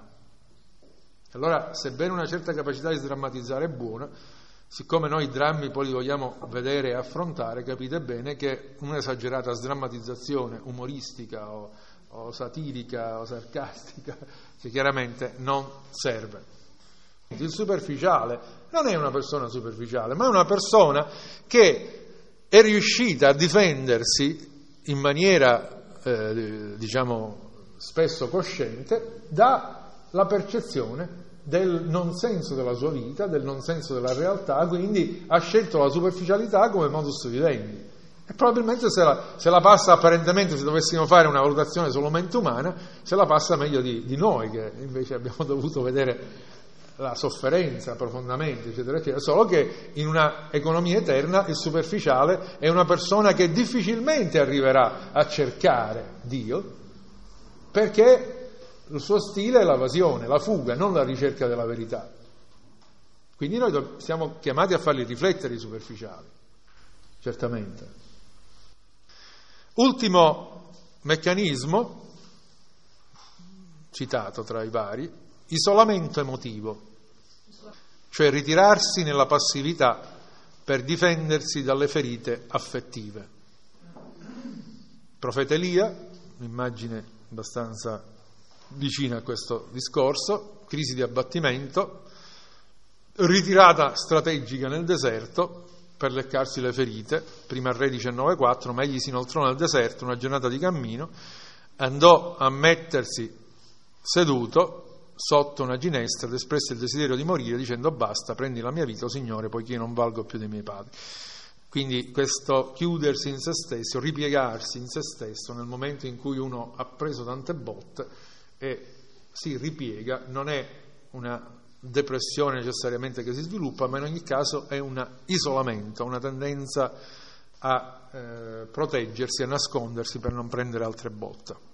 [SPEAKER 1] Allora, sebbene una certa capacità di sdrammatizzare è buona, siccome noi i drammi poi li vogliamo vedere e affrontare, capite bene che un'esagerata sdrammatizzazione umoristica o, o satirica o sarcastica che chiaramente non serve. Il superficiale non è una persona superficiale, ma è una persona che è riuscita a difendersi in maniera, eh, diciamo, spesso cosciente dalla percezione del non senso della sua vita, del non senso della realtà, quindi ha scelto la superficialità come modus vivendi. E probabilmente se la, se la passa apparentemente, se dovessimo fare una valutazione solo mente umana, se la passa meglio di, di noi, che invece abbiamo dovuto vedere la sofferenza profondamente, eccetera, eccetera. Solo che in una economia eterna il superficiale è una persona che difficilmente arriverà a cercare Dio, perché il suo stile è l'evasione, la fuga, non la ricerca della verità. Quindi noi siamo chiamati a farli riflettere i superficiali, certamente. Ultimo meccanismo, citato tra i vari, isolamento emotivo, cioè ritirarsi nella passività per difendersi dalle ferite affettive. Il profeta Elia, un'immagine abbastanza vicina a questo discorso, crisi di abbattimento, ritirata strategica nel deserto per leccarsi le ferite, prima Re diciannove quattro, ma egli si inoltrò nel deserto una giornata di cammino, andò a mettersi seduto sotto una ginestra ed espresse il desiderio di morire dicendo basta, prendi la mia vita, o Signore, poiché io non valgo più dei miei padri. Quindi questo chiudersi in se stesso, ripiegarsi in se stesso nel momento in cui uno ha preso tante botte e si ripiega, non è una depressione necessariamente che si sviluppa, ma in ogni caso è un isolamento, una tendenza a eh, proteggersi, a nascondersi per non prendere altre botte.